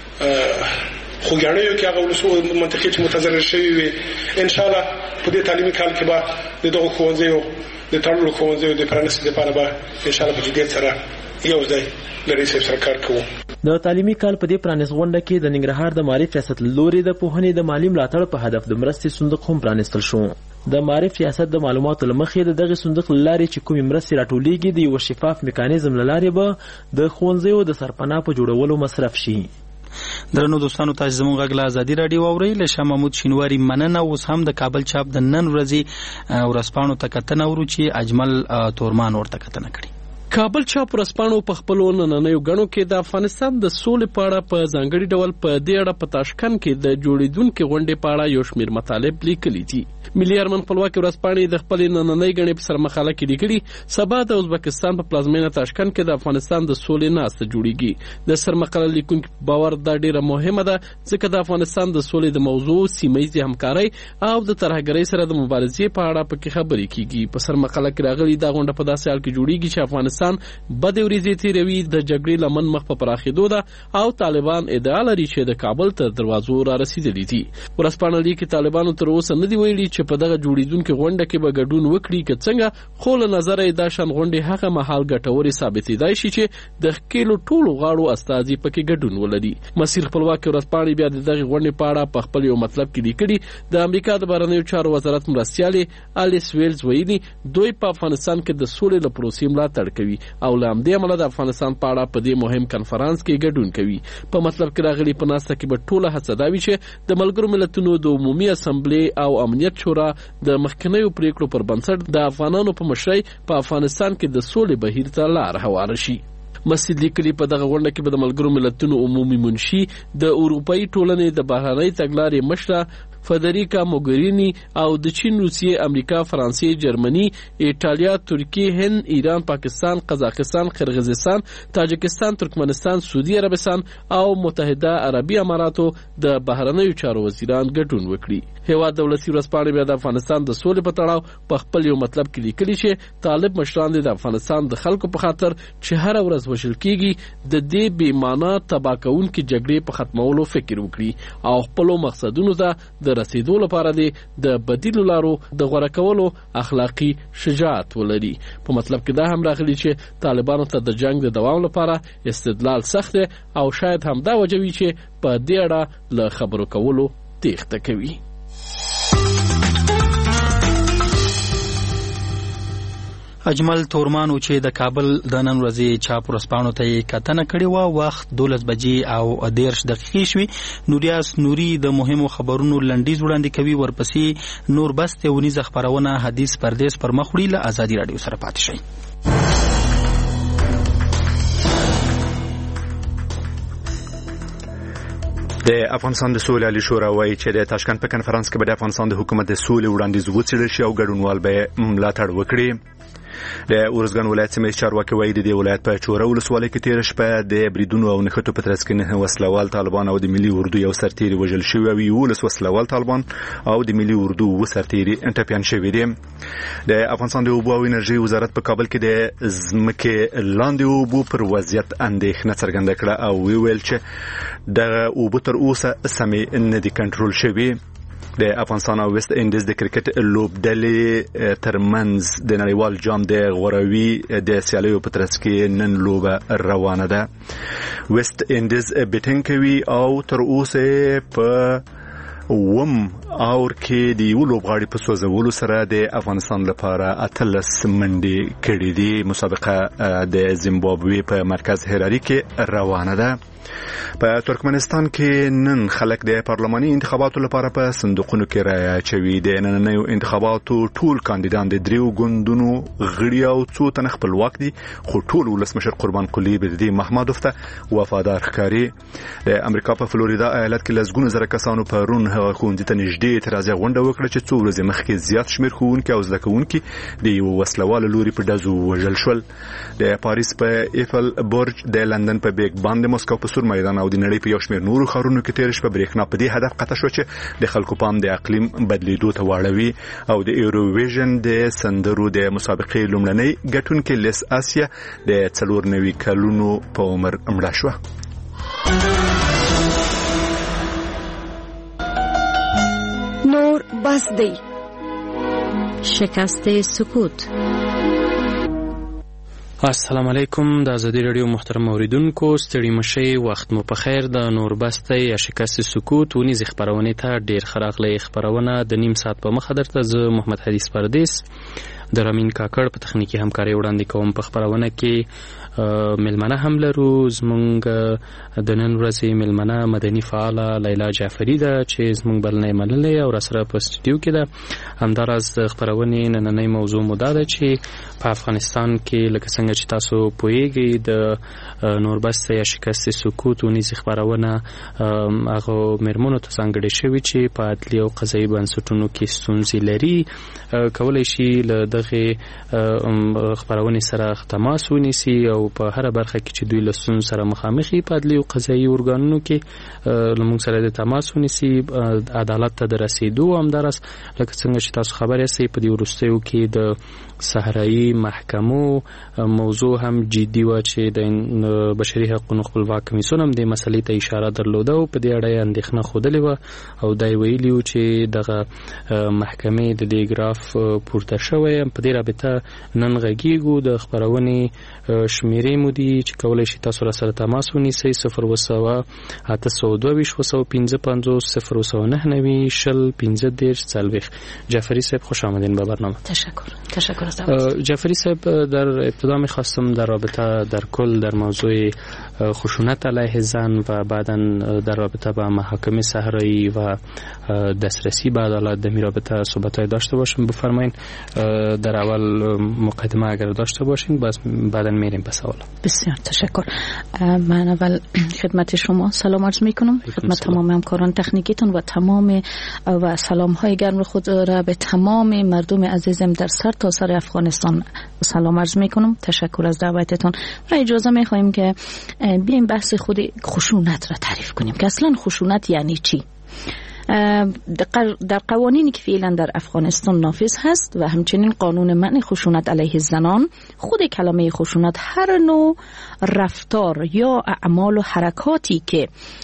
Speaker 15: په خوګاڼیو کې هغه ولسو منطقې چې متضرر شوي وي انشاءالله په دې تعلیمي کال کې به د دغو ښوونځیو د تړلو ښوونځیو د پرانستې لپاره به انشاءالله په جدیت سره یو ځای له رئیس صاحب سره کار کوو.
Speaker 13: د تعلیمي کال په دې پرانیست غونډه کې د ننګرهار د معارف ریاست له لورې د پوهنې د مالي ملاتړ په هدف د مرستې صندوق هم پرانیستل شو. د معارف ریاست د معلوماتو له مخې د دغه صندوق له لارې چې کومې مرستې راټولیږي د یوه شفاف میکانیزم له لارې به د ښوونځیو د سرپناه په جوړولو مصرف شي.
Speaker 2: درنو دوستانو تاسو زموږ غږ له ازادي راډیو اورئ. له شاه محمود شینواری مننه. اوس هم د کابل چاپ د نن ورځې ورځپاڼو ته کتنه ورو چې اجمل تورمان ورته کتنه کړي.
Speaker 16: کابل چاپ ورځپاڼو په خپلو نننیو غڼو کې د افغانستان د سولې په اړه په ځانګړي ډول په دې اړه په تاشکند کې د جوړېدونکې غونډې په اړه یو شمېر مطالب لیکلي دي. ملي ارمن خپلواکي ورځپاڼې د خپلې نننۍ غڼې په سرمقاله کې لیکلي سبا د ازبکستان په پلازمینه تاشکند کې د افغانستان د سولې ناسته جوړیږي. د سرمقاله لیکونکي باور دا ډیره مهمه ده ځکه د افغانستان د سولې د موضوع سیمه‌ییزې همکارۍ او د ترهګرۍ سره د مبارزې په اړه پکې خبرې کیږي. په سرمقاله کې راغلي دا غونډه په داسې حال کې جوړیږي چې افغانستان بد ورځې تیروي د جګړې لمن مخ په پراخېدو ده او طالبان ادعا لري چې د کابل تر دروازو را رسیدلي دي. ورځپاڼه لیکي طالبانو تر اوسه نه دی ویلي چې په دغه جوړېدونکې غونډه کې به ګډون وکړي که څنګه، خو له نظره یې دا شان غونډې هغه مهال ګټورې ثابتېدای شي چې د ښکېلو ټولو غاړو استازي پکې ګډون ولري. مسیر خپلواکي ورځپاڼې بیا د دغې غونډې په اړه په خپل یو مطلب کې لیکلي د امریکا د بهرنیو چارو وزارت مرستیالې الیس ویلز ویلي دوی په افغانستان کې د سولې له پروسې ملاتړ کوي او له همدې امله د افغانستان په اړه په دې مهم کنفرانس کې ګډون کوي. په مطلب کې راغلي په ناسته کې به ټوله هڅه دا وي چې د ملګرو ملتونو د عمومي اسمبلې او امنیت شورا د مخکنیو پریکړو پر بنسټ د افغانانو په مشرۍ په افغانستان کې د سولې بهیر ته لار هواره شي. مسجد لیکلي په دغه غونډه کې به د ملګرو ملتونو عمومي منشي د اروپایي ټولنې د بهرنۍ تګلارې مشره فدریکا موګرینی او د چین، روسیې، امریکا، فرانسې، جرمني، ایټالیا، ترکیه، هند، ایران، پاکستان، قزاقستان، قرغیزستان، تاجکستان، ترکمنستان، سعودي عربستان او متحده عربي اماراتو د بهرنیو چارو وزیران ګډون وکړي. هیواد دولتي ورځپاڼې بیا د افغانستان د سولې په تړاو په خپل یو مطلب کې لیکلي چې طالب مشران د افغانستان د خلکو په خاطر چې هر ورځ وژل کیږي د دې بې معنا تباه کوونکې جګړې په ختمولو فکر وکړي او خپلو مقصدونو ته د رسیدو لپاره د بدیلو لارو د غوره کولو اخلاقي شجاعت ولري. په مطلب کې دا هم راغلي چې طالبانو ته د جنگ د دوام لپاره استدلال سخت دی او شاید هم دا وجه وي چې په دې اړه له خبرو کولو تېښته کوي.
Speaker 2: اجمل تورمان چې د کابل د نن ورځې چاپ ورځپاڼو ته یې کتنه کړې وه، وخت دولس بجې او دېرش دقیقې شوې. نوریاس نوري د مهمو خبرونو لنډیز وړاندې کوي، ورپسې نور بست ونیزه خپرونه حدیث پردیس پر مخ وړي. له ازادي راډیو سره پاتې شئ.
Speaker 3: د افغانستان د سولې عالی شورا وایي چې د تاشکند په کنفرانس کې به د افغانستان د حکومت د سولې وړاندیز وڅېړل شي او ګډونوال به ملاتړ وکړي. د ارزګان ولایت سیمه چارواکي وایي د دې ولایت په چوره ولسوالۍ کې تېره شپه د بریدونو او نښتو په ترڅ کې نه وسلوال طالبان او د ملي اردو یو سرتیري وژل شوي او یولس وسلوال طالبان او د ملي اردو اووه سرتیري ټپیان شوي دي. د افغانستان د اوبو او انرژۍ وزارت په کابل کې د ځمکې لاندې اوبو پر وضعیت اندېښنه څرګنده کړه او ویل چې دغه اوبه تر اوسه سمې نه دي کنټرول شوي. د افغانستان او ویسټ انډیز د کرکټ لوبډلې ترمنځ د نړیوال جام د غوروي د سیالیو په ترڅ کې نن لوبه روانه ده. ویسټ انډیز بیټینګ کوي او تر اوسه په وم اور کې د یو لوبغاړي په سوځولو سره د افغانستان لپاره اتلس منډې کړې دي. مسابقه د زیمبابوې په مرکز هراري کې روانه ده. په ترکمنستان کې نن خلک د پارلماني انتخاباتو لپاره په صندوقونو کې رایه اچوي. د نننیو انتخاباتو ټول کاندیدان د دریو ګوندونو غړي او څو تنه خپلواک دي، خو ټول ولسمشر قربان قلی بدی محمدوف ته وفادار ښکاري. د امریکا په فلوریدا ایالت کې لسګونه زره کسانو پرون هغه ښوونځي ته نږدې اعتراضي غونډه وکړه چې څو ورځې مخکې زیات شمېر ښوونکي او زده کوونکي د یو وسلوال لوري په ډزو وژل شول. د پاریس په ایفل برج، د لندن په بیگ بان، د مسکو په سور میدان او د نړۍ په یو شمېر نورو ښارونو کې تېره شپه برېښنا په دې هدف قطع شوه چې د خلکو پام د اقلیم بدلیدو ته واړوي. او د ایروویژن د سندرو د مسابقې لومړنۍ ګټونکې لیس آسیا د څلور نوي کلونو په عمر مړه شوه.
Speaker 17: نور بس دی شکست سکوت.
Speaker 8: السلام علیکم. د ازادي راډیو محترم اوریدونکو، ستړي مشئ، وخت مو په خیر. د نور بسته یا شکست سکوت ونیز خبرونه ته ډیر خراغلی خبرونه د نیم ساعت په مخ درته زه محمد حدیث پردیس د رامین کاکړ په تخنیکی همکاري وړاندې کوم. په خبرونه کې ملمنه هم لرو. زمونږ د نن ورځې ملمنه مدني فعاله لیلا جعفری ده چې زمونږ بلنې منلې او راسره په سټډیو کې ده. همداراز د خبرونې نننۍ موضوع مو دا ده چې په افغانستان کې لکه څنګه چې تاسو پوهیږئ د نوربسته یا شکست سکوت ونیز خبرونه هغه مېرمنو ته ځانګړې شوي چې په عدلي او قضایي بنسټونو کې ستونزې لري، کولی شي له دغه خبرونې سره تماس ونیسي او په هر برخه کې چې دوی له ستونزو سره مخامخ وي په عدلي او قضایي ارګانونو کې له موږ سره د تماس ونیسي عدالت ته د رسېدو. همداراز لکه څنګه چې تاسو خبر یاستئ په دې وروستیو کې د صحرایي محکمو موضوع هم جدي وه چې د بشري حقوقو خپلواک کمیسیون هم دې مسلې ته اشاره درلوده او په دې اړه یې اندېښنه ښودلې وه او دا یې ویلي وو چې دغه محکمې د دې ګراف پورته شوی. په دې رابطه نن غږیږو. د خپرونې شمیرې مو دي چې کولی شي تاسو را سره تماس ونیسئ: صفر اووه سوه اته سوه دوه ویشت اووه سوه پنځه پنځوس صفر اووه سوه نهه نوي شل پنځه دېرش څلوېښت. جعفری صاحب خوش آمدین به برنامه.
Speaker 17: تشکر. تشکر از
Speaker 8: جعفری صاحب، در ابتدا میخواستم در رابطه در کل در موضوع خشونت علیه زن و بعدا در رابطه با محاکم صحرایی و دسترسی به عدالت در رابطه صحبت‌های داشته باشیم. بفرمایید در اول مقدمه اگر داشته باشین بس بعدا میریم به سوال.
Speaker 18: بسیار تشکر. من اول خدمت شما سلام عرض میکنم، خدمت تمام همکاران تکنیکیتون و تمام و سلام های گرم خود را به تمام مردم عزیزم در سر تا سر افغانستان سلام عرض میکنم. تشکر از دعوتتون و اجازه میخوایم که بیایم بحث خود خشونت را تعریف کنیم که اصلا خشونت یعنی چی. در قوانینی که فعلا در افغانستان نافذ هست و همچنین قانون منع خشونت علیه زنان، خود کلمه خشونت هر نوع رفتار یا اعمال و حرکاتی که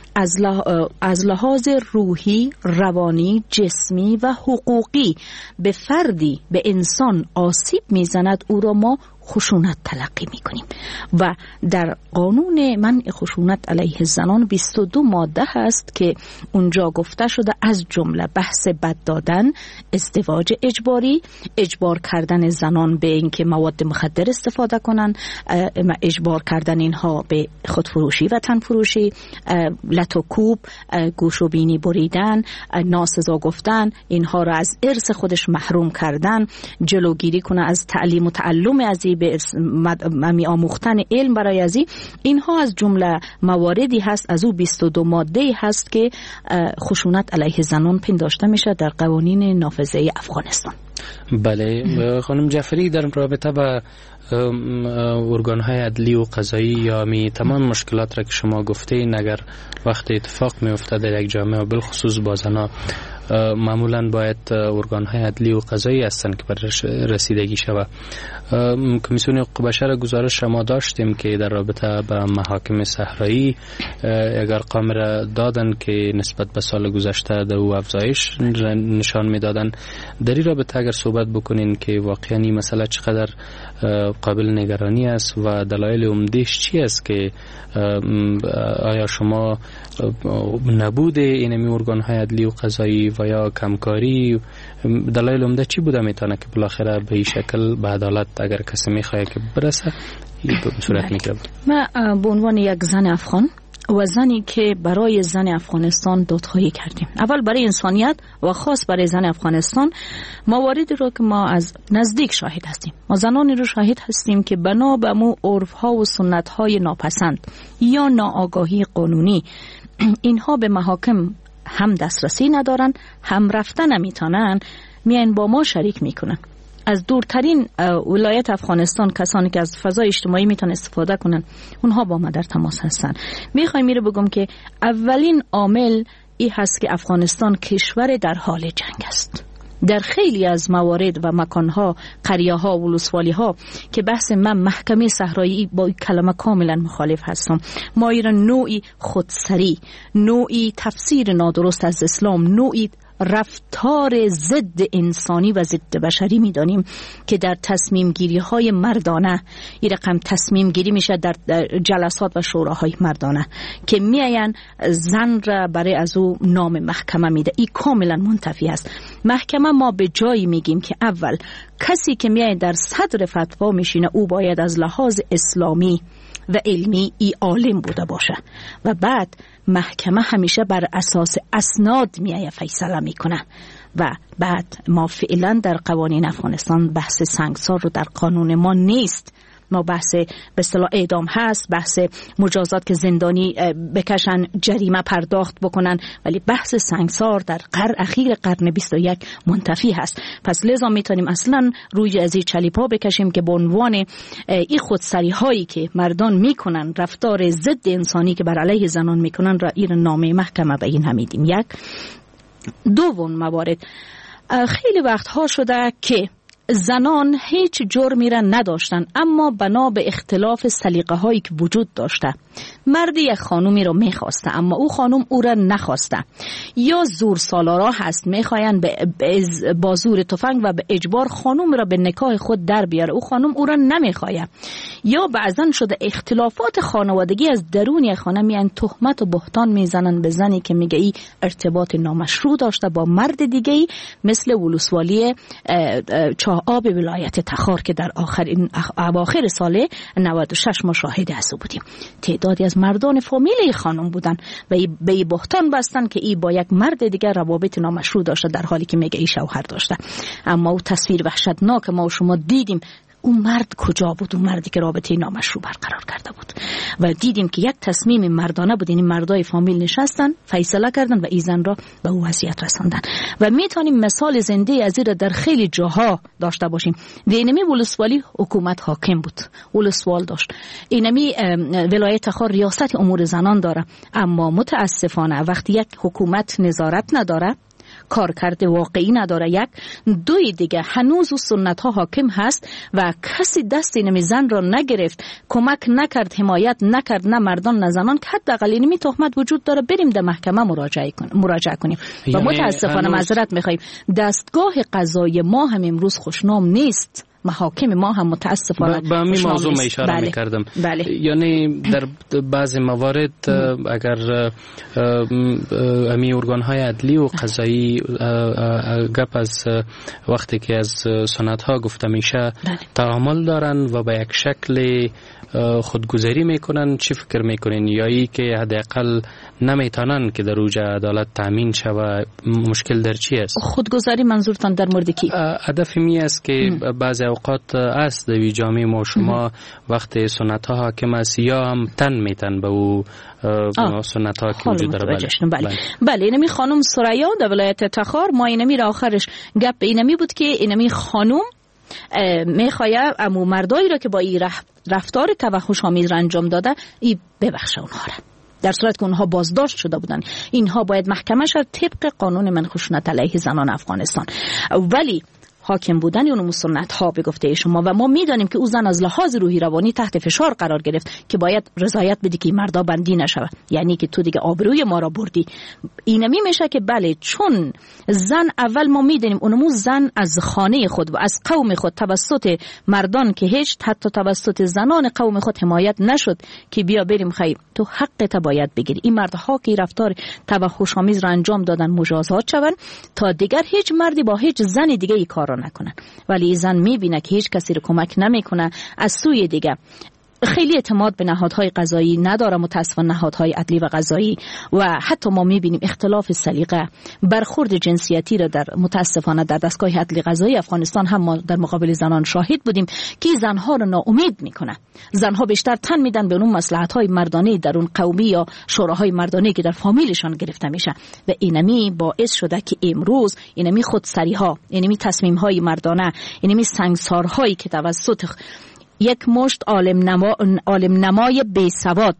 Speaker 18: از لحاظ روحی، روانی، جسمی و حقوقی به فردی، به انسان آسیب میزند او را ما خشونت تلقی میکنیم و در قانون منع خشونت علیه زنان بیست و دو ماده هست که اونجا گفته شده از جمله بحث بد دادن، ازدواج اجباری، اجبار کردن زنان به اینکه مواد مخدر استفاده کنن، اجبار کردن اینها به خودفروشی و تنفروشی، لط و کوب، گوش و بینی بریدن، ناسزا گفتن، اینها را از ارث خودش محروم کردن، جلوگیری کنه از تعلیم و تعلم ازی به می آموختن علم برای ازی. اینها از جمله مواردی هست از او بیست و دو ماده هست که خشونت علیه زنان پنداشته میشه در قوانین نافذه افغانستان.
Speaker 8: بله خانم جعفری، در رابطه با ارگان‌های عدلی و قضایی یا می تمام مشکلات را که شما گفتین، اگر وقت اتفاق می افتاد در یک جامعه و بالخصوص با زنها، معمولا باید ارگان‌های عدلی و قضایی هستند که بر رسیدگی شود. کمیسیون حقوق بشر گزارش شما داشتیم که در رابطه با محاکم صحرایی اگر ارقام را دادن که نسبت به سال گذشته در او افزایش نشان میدادن. در این رابطه اگر صحبت بکنین که واقعا این مسئله چقدر قابل نگرانی است و دلایل عمده‌اش چی است که آیا شما نبود اینمی ارگان‌های عدلی و قضایی و یا کمکاری، دلایل عمده چی بوده میتونه که بالاخره به این شکل به عدالت اگر کسی میخواد که برسه این به صورت میگیره؟
Speaker 18: من به عنوان یک زن افغان و زنی که برای زن افغانستان دادخواهی کردیم، اول برای انسانیت و خاص برای زن افغانستان، مواردی رو که ما از نزدیک شاهد هستیم، ما زنانی رو شاهد هستیم که بنا به مو عرف‌ها و سنت‌های ناپسند یا ناآگاهی قانونی اینها به محاکم هم دسترسی ندارن، هم رفتن نمیتونن، میان با ما شریک میکنن. از دورترین ولایت افغانستان کسانی که از فضای اجتماعی میتونن استفاده کنن، اونها با ما در تماس هستن. میخوایم میره بگم که اولین عامل ای هست که افغانستان کشور در حال جنگ است. در خیلی از موارد و مکانها، قریه‌ها و ولسوالی‌ها که بحث من محکمه صحرایی با کلمه کاملا مخالف هستم، ما ایران نوعی خودسری، نوعی تفسیر نادرست از اسلام، نوعی رفتار ضد انسانی و ضد بشری میدانیم که در تصمیم گیری های مردانه، این رقم تصمیم گیری میشه در جلسات و شوراهای مردانه که میاین زن را برای از او نام محکمه میده. این کاملا منتفی است. محکمه ما به جایی میگیم که اول کسی که میای در صدر فتوا میشینه او باید از لحاظ اسلامی و علمی ای عالم بوده باشه و بعد محکمه همیشه بر اساس اسناد میایه فیصله میکنه و بعد ما فعلا در قوانین افغانستان بحث سنگسار رو در قانون ما نیست. ما بحث به اصطلاح اعدام هست، بحث مجازات که زندانی بکشن، جریمه پرداخت بکنن، ولی بحث سنگسار در قرن اخیر قرن بیست و یک منتفی هست. پس لذا میتونیم اصلا روی از این چلیپا بکشیم که به عنوان این خودسری هایی که مردان میکنن، رفتار ضد انسانی که بر علیه زنان میکنن را این نامه محکمه به این همیدیم. یک دوم موارد، خیلی وقت ها شده که زنان هیچ جرمی را نداشتن، اما بنا به اختلاف سلیقه هایی که وجود داشته، مردی یک خانومی را میخواسته اما او خانوم او را نخواسته، یا زور سالارا هست میخواین با زور تفنگ و به اجبار خانوم را به نکاح خود در بیاره، او خانوم او را نمیخواه، یا بعضن شده اختلافات خانوادگی از درون خانه میان تهمت و بهتان میزنن به زنی که میگه ای ارتباط نامشروع داشته با مرد دیگه ای، مثل ولسوالی چهار آب ولایت تخار که در آخرین اواخر سال نود و شش مشاهده از بودیم. تعدادی از مردان فامیل خانم بودن و به ای بهتان بستن که ای با یک مرد دیگر روابط نامشروع داشته، در حالی که میگه ای شوهر داشته. اما او تصویر وحشتناک ما و شما دیدیم، اون مرد کجا بود؟ اون مردی که رابطه نامشروع برقرار کرده بود و دیدیم که یک تصمیم مردانه بود. این مردای فامیل نشستن، فیصله کردن و این زن را به او وضعیت رساندن و میتونیم مثال زنده از این در خیلی جاها داشته باشیم. اینمی ولسوالی حکومت حاکم بود، ولسوال داشت. اینمی ولایت تخار ریاست امور زنان داره، اما متاسفانه وقتی یک حکومت نظارت نداره، کارکرد واقعی نداره، یک دوی دیگه هنوز و سنت ها حاکم هست و کسی دست اینمی زن را نگرفت، کمک نکرد، حمایت نکرد، نه مردان نه زنان، که حداقل اینمی تهمت وجود داره، بریم در محکمه مراجعه کنیم مراجعه کنیم و متاسفانه معذرت میخوایم دستگاه قضایی ما هم امروز خوشنام نیست، محاکم ما هم متاسفانه
Speaker 8: به همین موضوع من اشاره بله. می‌کردم
Speaker 18: بله.
Speaker 8: یعنی در بعضی موارد اگر امی ارگان‌های عدلی و قضایی گپ از وقتی که از سنت ها گفته میشه بله. تعامل دارن و به یک شکل خودگذری میکنن، چی فکر میکنین؟ یا ای که حداقل نمیتونن که در اوج عدالت تامین شه و مشکل در چی است؟
Speaker 18: خودگذری منظورتان در مورد کی؟
Speaker 8: هدف می است که بعضی اوقات است در جامعه ما شما وقتی سنت ها حاکم است یا هم تن میتن به او سنت ها که وجود داره.
Speaker 18: بله بله, بله. اینمی خانم سریا در ولایت تخار، ما اینمی را آخرش گپ اینمی بود که اینمی خانم میخواه امو مردایی را که با این رفتار توحش آمیز را انجام داده ای ببخشه اونها را، در صورت که اونها بازداشت شده بودن. اینها باید محکمه شد طبق قانون من خشونت علیه زنان افغانستان، ولی حاکم بودن اون سنت ها به گفته شما و ما میدانیم که او زن از لحاظ روحی روانی تحت فشار قرار گرفت که باید رضایت بدی که مردا بندی نشود، یعنی که تو دیگه آبروی ما را بردی. اینمی میشه که بله، چون زن اول ما میدانیم اونمو زن از خانه خود و از قوم خود توسط مردان که هیچ حتی توسط زنان قوم خود حمایت نشد که بیا بریم خیر تو حقت باید بگیری. این مردها که رفتار توحش آمیز را انجام دادن مجازات شوند تا دیگر هیچ مردی با هیچ زن دیگه ای کار نکنن. ولی زن میبینه که هیچ کسی رو کمک نمیکنه، از سوی دیگه خیلی اعتماد به نهادهای قضایی نداره، متاسفانه نهادهای عدلی و قضایی، و حتی ما میبینیم اختلاف سلیقه، برخورد جنسیتی را در متاسفانه در دستگاه عدلی قضایی افغانستان هم ما در مقابل زنان شاهد بودیم که زنها را ناامید میکنه. زنها بیشتر تن میدن به اون مصلحت‌های مردانه در اون قومی یا شوراهای مردانه که در فامیلشان گرفته میشه و اینمی باعث شده که امروز اینمی خودسری‌ها، اینمی تصمیم‌های مردانه، اینمی سنگسارهایی که توسط یک مشت عالم نما عالم نمای بیسواد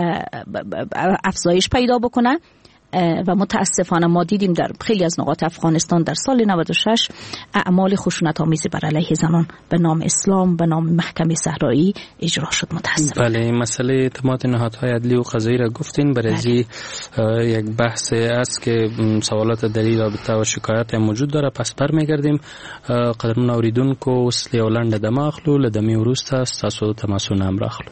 Speaker 18: افزایش پیدا بکنه و متاسفانه ما دیدیم در خیلی از نقاط افغانستان در سال نود و شش اعمال خشونت آمیز بر علیه زنان به نام اسلام، به نام محکمه صحرایی اجرا شد. متاسفانه
Speaker 8: بله، مسئله اعتماد نهادهای عدلی و قضایی را گفتین، برای یک بحث است که سوالات دلیل رابطه و شکایت موجود داره. پس برمیگردیم. قدرمن اوریدونکو اوس له ولنډه د ماخلو له دمې وروسته ستاسو تماسونه هم راخلو.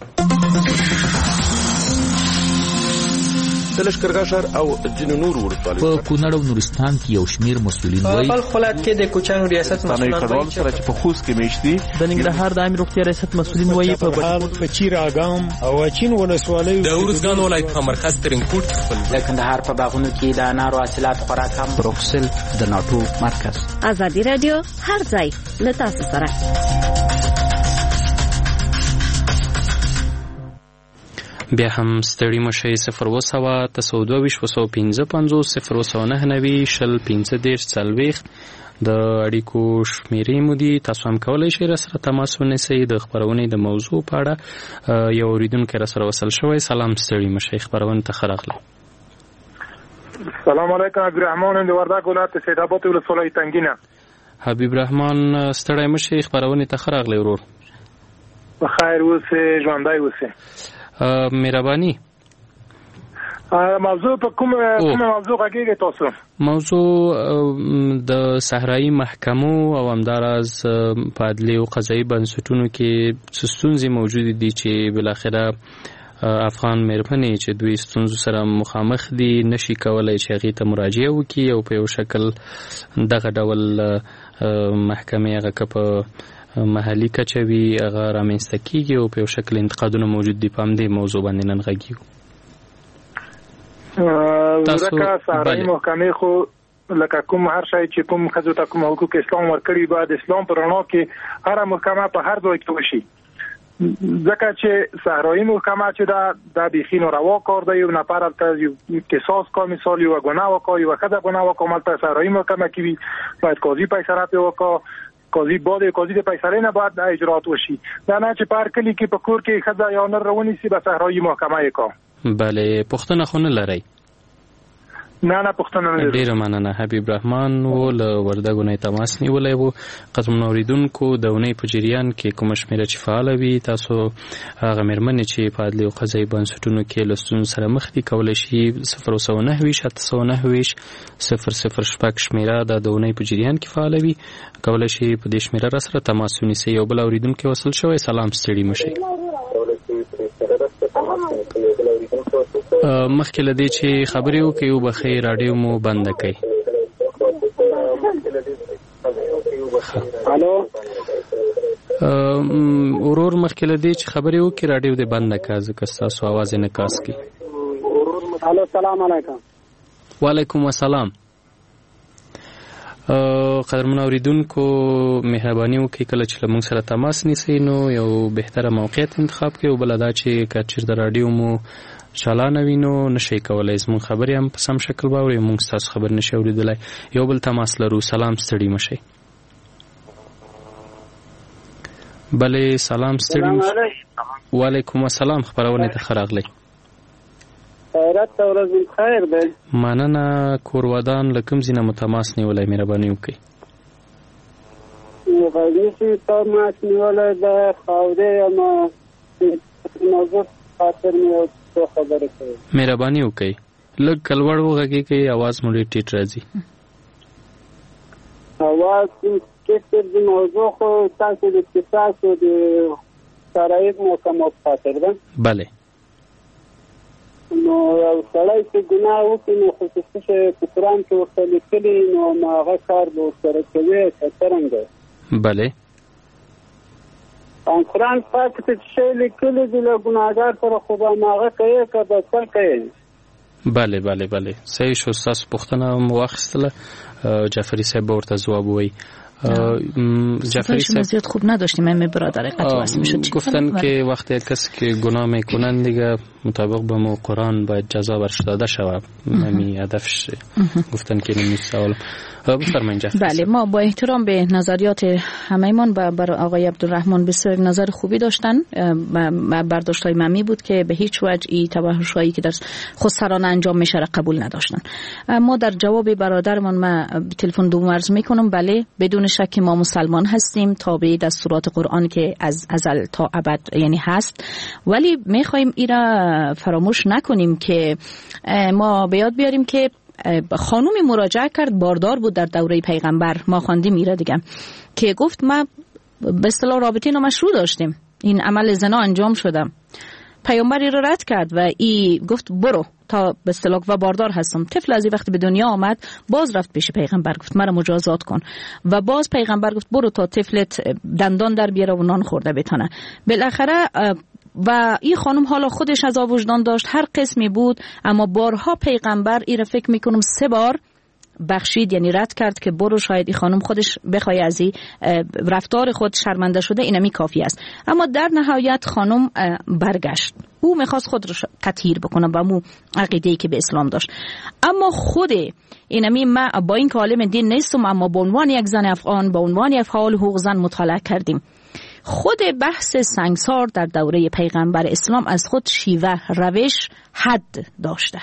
Speaker 19: د لشکرګاه ښار او ځینو نورو ولسوالیو
Speaker 20: په کونړ او نورستان کې یو شمېر مسؤلین وایي
Speaker 21: په خپل ولایت کې د کوچیانو ریاست مسؤلین وایي
Speaker 19: سره چې په خوست کې میشتي
Speaker 13: د ننګرهار د عامه روغتیا ریاست مسؤلین وایي په
Speaker 22: پچیر اګام او اچین ولسوالۍ
Speaker 21: د ورزګان ولایت په مرکز ترینکوټ خپل
Speaker 23: د کندهار په باغونو کې د انارو حاصلات خوراک هم
Speaker 20: بروکسل د ناټو مرکز.
Speaker 17: ازادي رادیو هر ځای له تاسو سره.
Speaker 8: بیا هم ستړي مشي صفر و سوه تسو دوه ویشت و سوه پنځه پنځوس صفر و سوه نهه نوي شل پنځه دېرش څلوېښت د اړیکو شمیرې مو دي. تاسو هم کولی شئ راسره تماس ونیسئ د خپرونې د موضوع په اړه. یو اورېدونکی راسره وصل شوی. سلام ستړي مشي، خپرونې ته ښه راغلی.
Speaker 24: سلام علیکم. عبدالرحمن د وردګ ولایت سیدآباد ولسوالۍ تنګینه.
Speaker 8: حبیب رحمان ستړی مشي، خپرونې ته ښه راغلی ورور.
Speaker 24: بخیر اوسې، ژوندی اوسې.
Speaker 8: مهرباني.
Speaker 24: موضوع په کوم کوم موضوع غږیږي تاسو؟
Speaker 8: موضوع د صحرایي محکمو او همداراز په عدلي او قضایي بنسټونو کې ستونزې موجود دي چې بالاخره افغان مېرمنې چې دوی ستونزو سره مخامخ دي نشي کولای چې هغې ته مراجعه وکړي او په یو شکل دغه ډول محکمې هغه که په محلي کچه وي هغه رامنځته کیږي او په یو شکل انتقادونه موجود دي. په همدې موضوع باندې نن غږیږو.
Speaker 24: ځکه صحرایي محکمې خو لکه کوم هر شی چې کوم ښځو ته کوم حقوق اسلام ورکړي باید اسلام په رڼا کې هر محکمه په هر ځای کې وشي. ځکه چې صحرایي محکمه چې دا د بیخي ناروا کار دی، یو نفر ته یو قصاص کا مثال یو ګناه وکړي، یو ښځه ګناه وکړي، مالته صحرایي محکمه کې وي، باید قاضي فیصله وکړي، قاضي باید قاضي د فیصله نه بعد اجرات وشي. دا نه چې په هر کلی کې په کور کې ښځه یا نر ونیسي به صحرایي محکمه یې کا.
Speaker 8: بله، پوښتنه خو نه لرئ؟
Speaker 24: نه نه پوښتنه نه لرم.
Speaker 8: ډیره مننه. حبیب رحمان و له وردګو نه تماس نیولی و. قدرمن اوریدونکو، د اونۍ په جریان کې کومه شمېره چې فعاله وي، تاسو هغه مېرمنې چې په عدلي او قضایي بنسټونو کې له ستونزو سره مخ دي کولی شي صفر او سوه نهه ویشت اته سوه نهه ویشت صفر صفر شپږ شمېره دا د اونۍ په جریان کې فعاله وي، کولی شي په دې شمېره را سره تماس ونیسئ. یو بل اوریدونکی وصل شوی. سلام، ستړي مه شئ. مخکې له دې چې خبرې وکړئ وبخئ، راډیو مو بنده کړئ. ورور مخکې له دې چې خبرې وکړئ راډیو دې بنده کړه ځکه ستاسو اواز یې نه کاس کړي.
Speaker 1: الو، سلام علیکم.
Speaker 8: وعلیکم السلام. قدرمن اوریدونکو، مهرباني وکړئ کله چې له موږ سره تماس نیسئ نو یو بهتره موقعیت انتخاب کړئ، او بله دا چې که چېرته راډیو مو چالانه وي نو نشئ کولی زموږ خبرې هم په سم شکل واورئ، موږ ستاسو خبر نشئ اورېدلی. یو بل تماس لرو. سلام، ستړي مه شئ. بلې، سلام، ستړي مه شئ. وعلیکم السلام. خپرونې ته ښه راغلی.
Speaker 1: خیرات ته ورځ خیر دی.
Speaker 8: مننه. کور ودان له کوم ځای نه مو تماس نیولی؟ مهرباني وکړئ.
Speaker 1: غږیزې تماس نیولی د خاورې یم، موضوع خاطر مې څو خبرې کوي. مهرباني وکړئ لږ کلوړ وغږیږئ، اواز مو ډېر ټیټ راځي. اواز ټیټ د موضوع خو تاسو د قصاص او د صحرایي محکمو په خاطر ده.
Speaker 8: بله.
Speaker 1: نو یو سړی چې ګناه وکړي نو خصوصي چې په قرآن کې ورته لیکلي نو هغه کار به ورسره کوي که څرنګه؟
Speaker 8: بله.
Speaker 1: قرآن پاک کې چې شی لیکلي دي له ګناهګار سره خو به هماغه کوي که به څه کوي؟
Speaker 8: بله بله بله صحیح شو. ستاسو پوښتنه مو واخیستله. جعفری صاحب به ورته ځواب ووایي.
Speaker 18: جعفری صاحب زیاد خوب نداشتیم همه برادر قطع واسم شد.
Speaker 8: گفتن که وقتی کسی که گناه میکنن دیگه مطابق به مو قرآن باید جزا برش داده شود. همین هدفش. گفتن که این سوال بفرمایید جعفری.
Speaker 18: بله، ما با احترام به نظریات همه‌مان بر آقای عبدالرحمن بسیار نظر خوبی داشتن. برداشت‌های ممی بود که به هیچ وجه این توحش‌هایی که در خودسرانه انجام میشه را قبول نداشتن. ما در جواب برادرمان ما تلفن دوم عرض میکنم بله بدون شک ما مسلمان هستیم تابع دستورات قرآن که از ازل تا ابد یعنی هست، ولی میخوایم این را فراموش نکنیم که ما به یاد بیاریم که خانومی مراجعه کرد، باردار بود در دوره پیغمبر، ما خواندیم میره دیگه که گفت ما به اصطلاح رابطه نامشروع داشتیم، این عمل زنا انجام شدم. پیامبر این رو رد کرد و ای گفت برو تا به اصطلاح و باردار هستم. طفل از وقتی به دنیا آمد باز رفت پیش پیغمبر گفت مرا مجازات کن و باز پیغمبر گفت برو تا طفلت دندان در بیاره و نان خورده بتونه. بالاخره و این خانم حالا خودش از وجدان داشت، هر قسمی بود، اما بارها پیغمبر این رو فکر میکنم سه بار بخشید، یعنی رد کرد که برو شاید این خانم خودش بخوای از این رفتار خود شرمنده شده، اینمی کافی است. اما در نهایت خانم برگشت، او میخواست خود رو تطهیر بکنه با مو عقیده‌ای که به اسلام داشت. اما خود اینمی ما با این که عالم دین نیستم، اما به عنوان یک زن افغان، به عنوان یک فعال حقوق زن مطالعه کردیم. خود بحث سنگسار در دوره پیغمبر اسلام از خود شیوه، روش، حد داشته.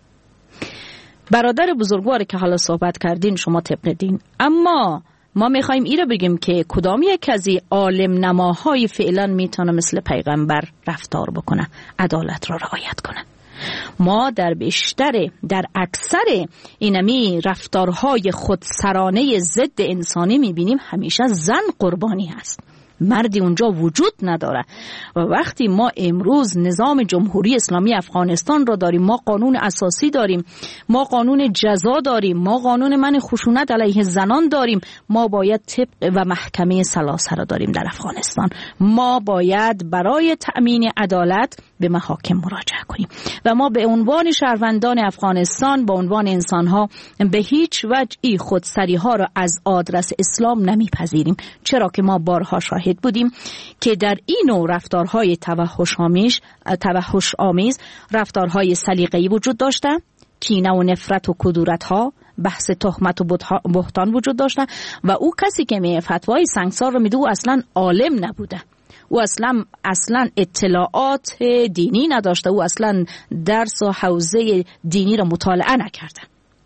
Speaker 18: برادر بزرگواری که حالا صحبت کردین شما طبق دین، اما ما میخوایم این رو بگیم که کدام یک از عالم نماهای فعلا میتونه مثل پیغمبر رفتار بکنه، عدالت را رعایت کنه. ما در بیشتر در اکثر اینمی رفتارهای خودسرانه ضد انسانی میبینیم همیشه زن قربانی هست. مردی اونجا وجود نداره. و وقتی ما امروز نظام جمهوری اسلامی افغانستان را داریم، ما قانون اساسی داریم، ما قانون جزا داریم، ما قانون منع خشونت علیه زنان داریم، ما باید طبق و محکمه سلاسه را داریم در افغانستان. ما باید برای تأمین عدالت به محاکم مراجعه کنیم و ما به عنوان شهروندان افغانستان، به عنوان انسان‌ها، به هیچ وجهی خودسری‌ها را از آدرس اسلام نمیپذیریم، چرا که ما بارها شاهد بودیم که در این نوع رفتارهای توحش آمیز توحش آمیز رفتارهای سلیقه‌ای وجود داشته، کینه و نفرت و کدورت‌ها، بحث تهمت و بهتان وجود داشته و او کسی که می فتوای سنگسار رو میده او اصلا عالم نبوده، او اصلا اصلا اطلاعات دینی نداشته، او اصلا درس و حوزه دینی را مطالعه نکرده.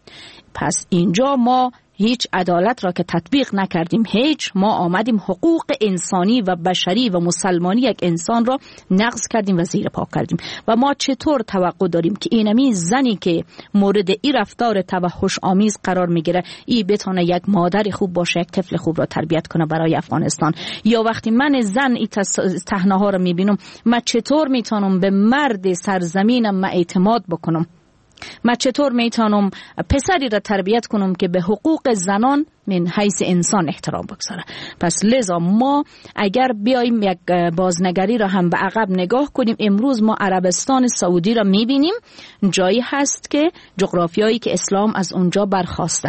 Speaker 18: پس اینجا ما هیچ عدالت را که تطبیق نکردیم، هیچ، ما آمدیم حقوق انسانی و بشری و مسلمانی یک انسان را نقض کردیم و زیر پا کردیم. و ما چطور توقع داریم که اینمی زنی که مورد این رفتار توحش آمیز قرار میگیره ای بتونه یک مادر خوب باشه، یک طفل خوب را تربیت کنه برای افغانستان؟ یا وقتی من زن این صحنه ها را میبینم، من چطور میتونم به مرد سرزمینم من اعتماد بکنم؟ من چطور میتونم پسری را تربیت کنم که به حقوق زنان من حیث انسان احترام بگذاره؟ پس لذا ما اگر بیاییم یک بازنگری را هم به عقب نگاه کنیم، امروز ما عربستان سعودی را میبینیم، جایی هست که جغرافیایی که اسلام از اونجا برخاسته.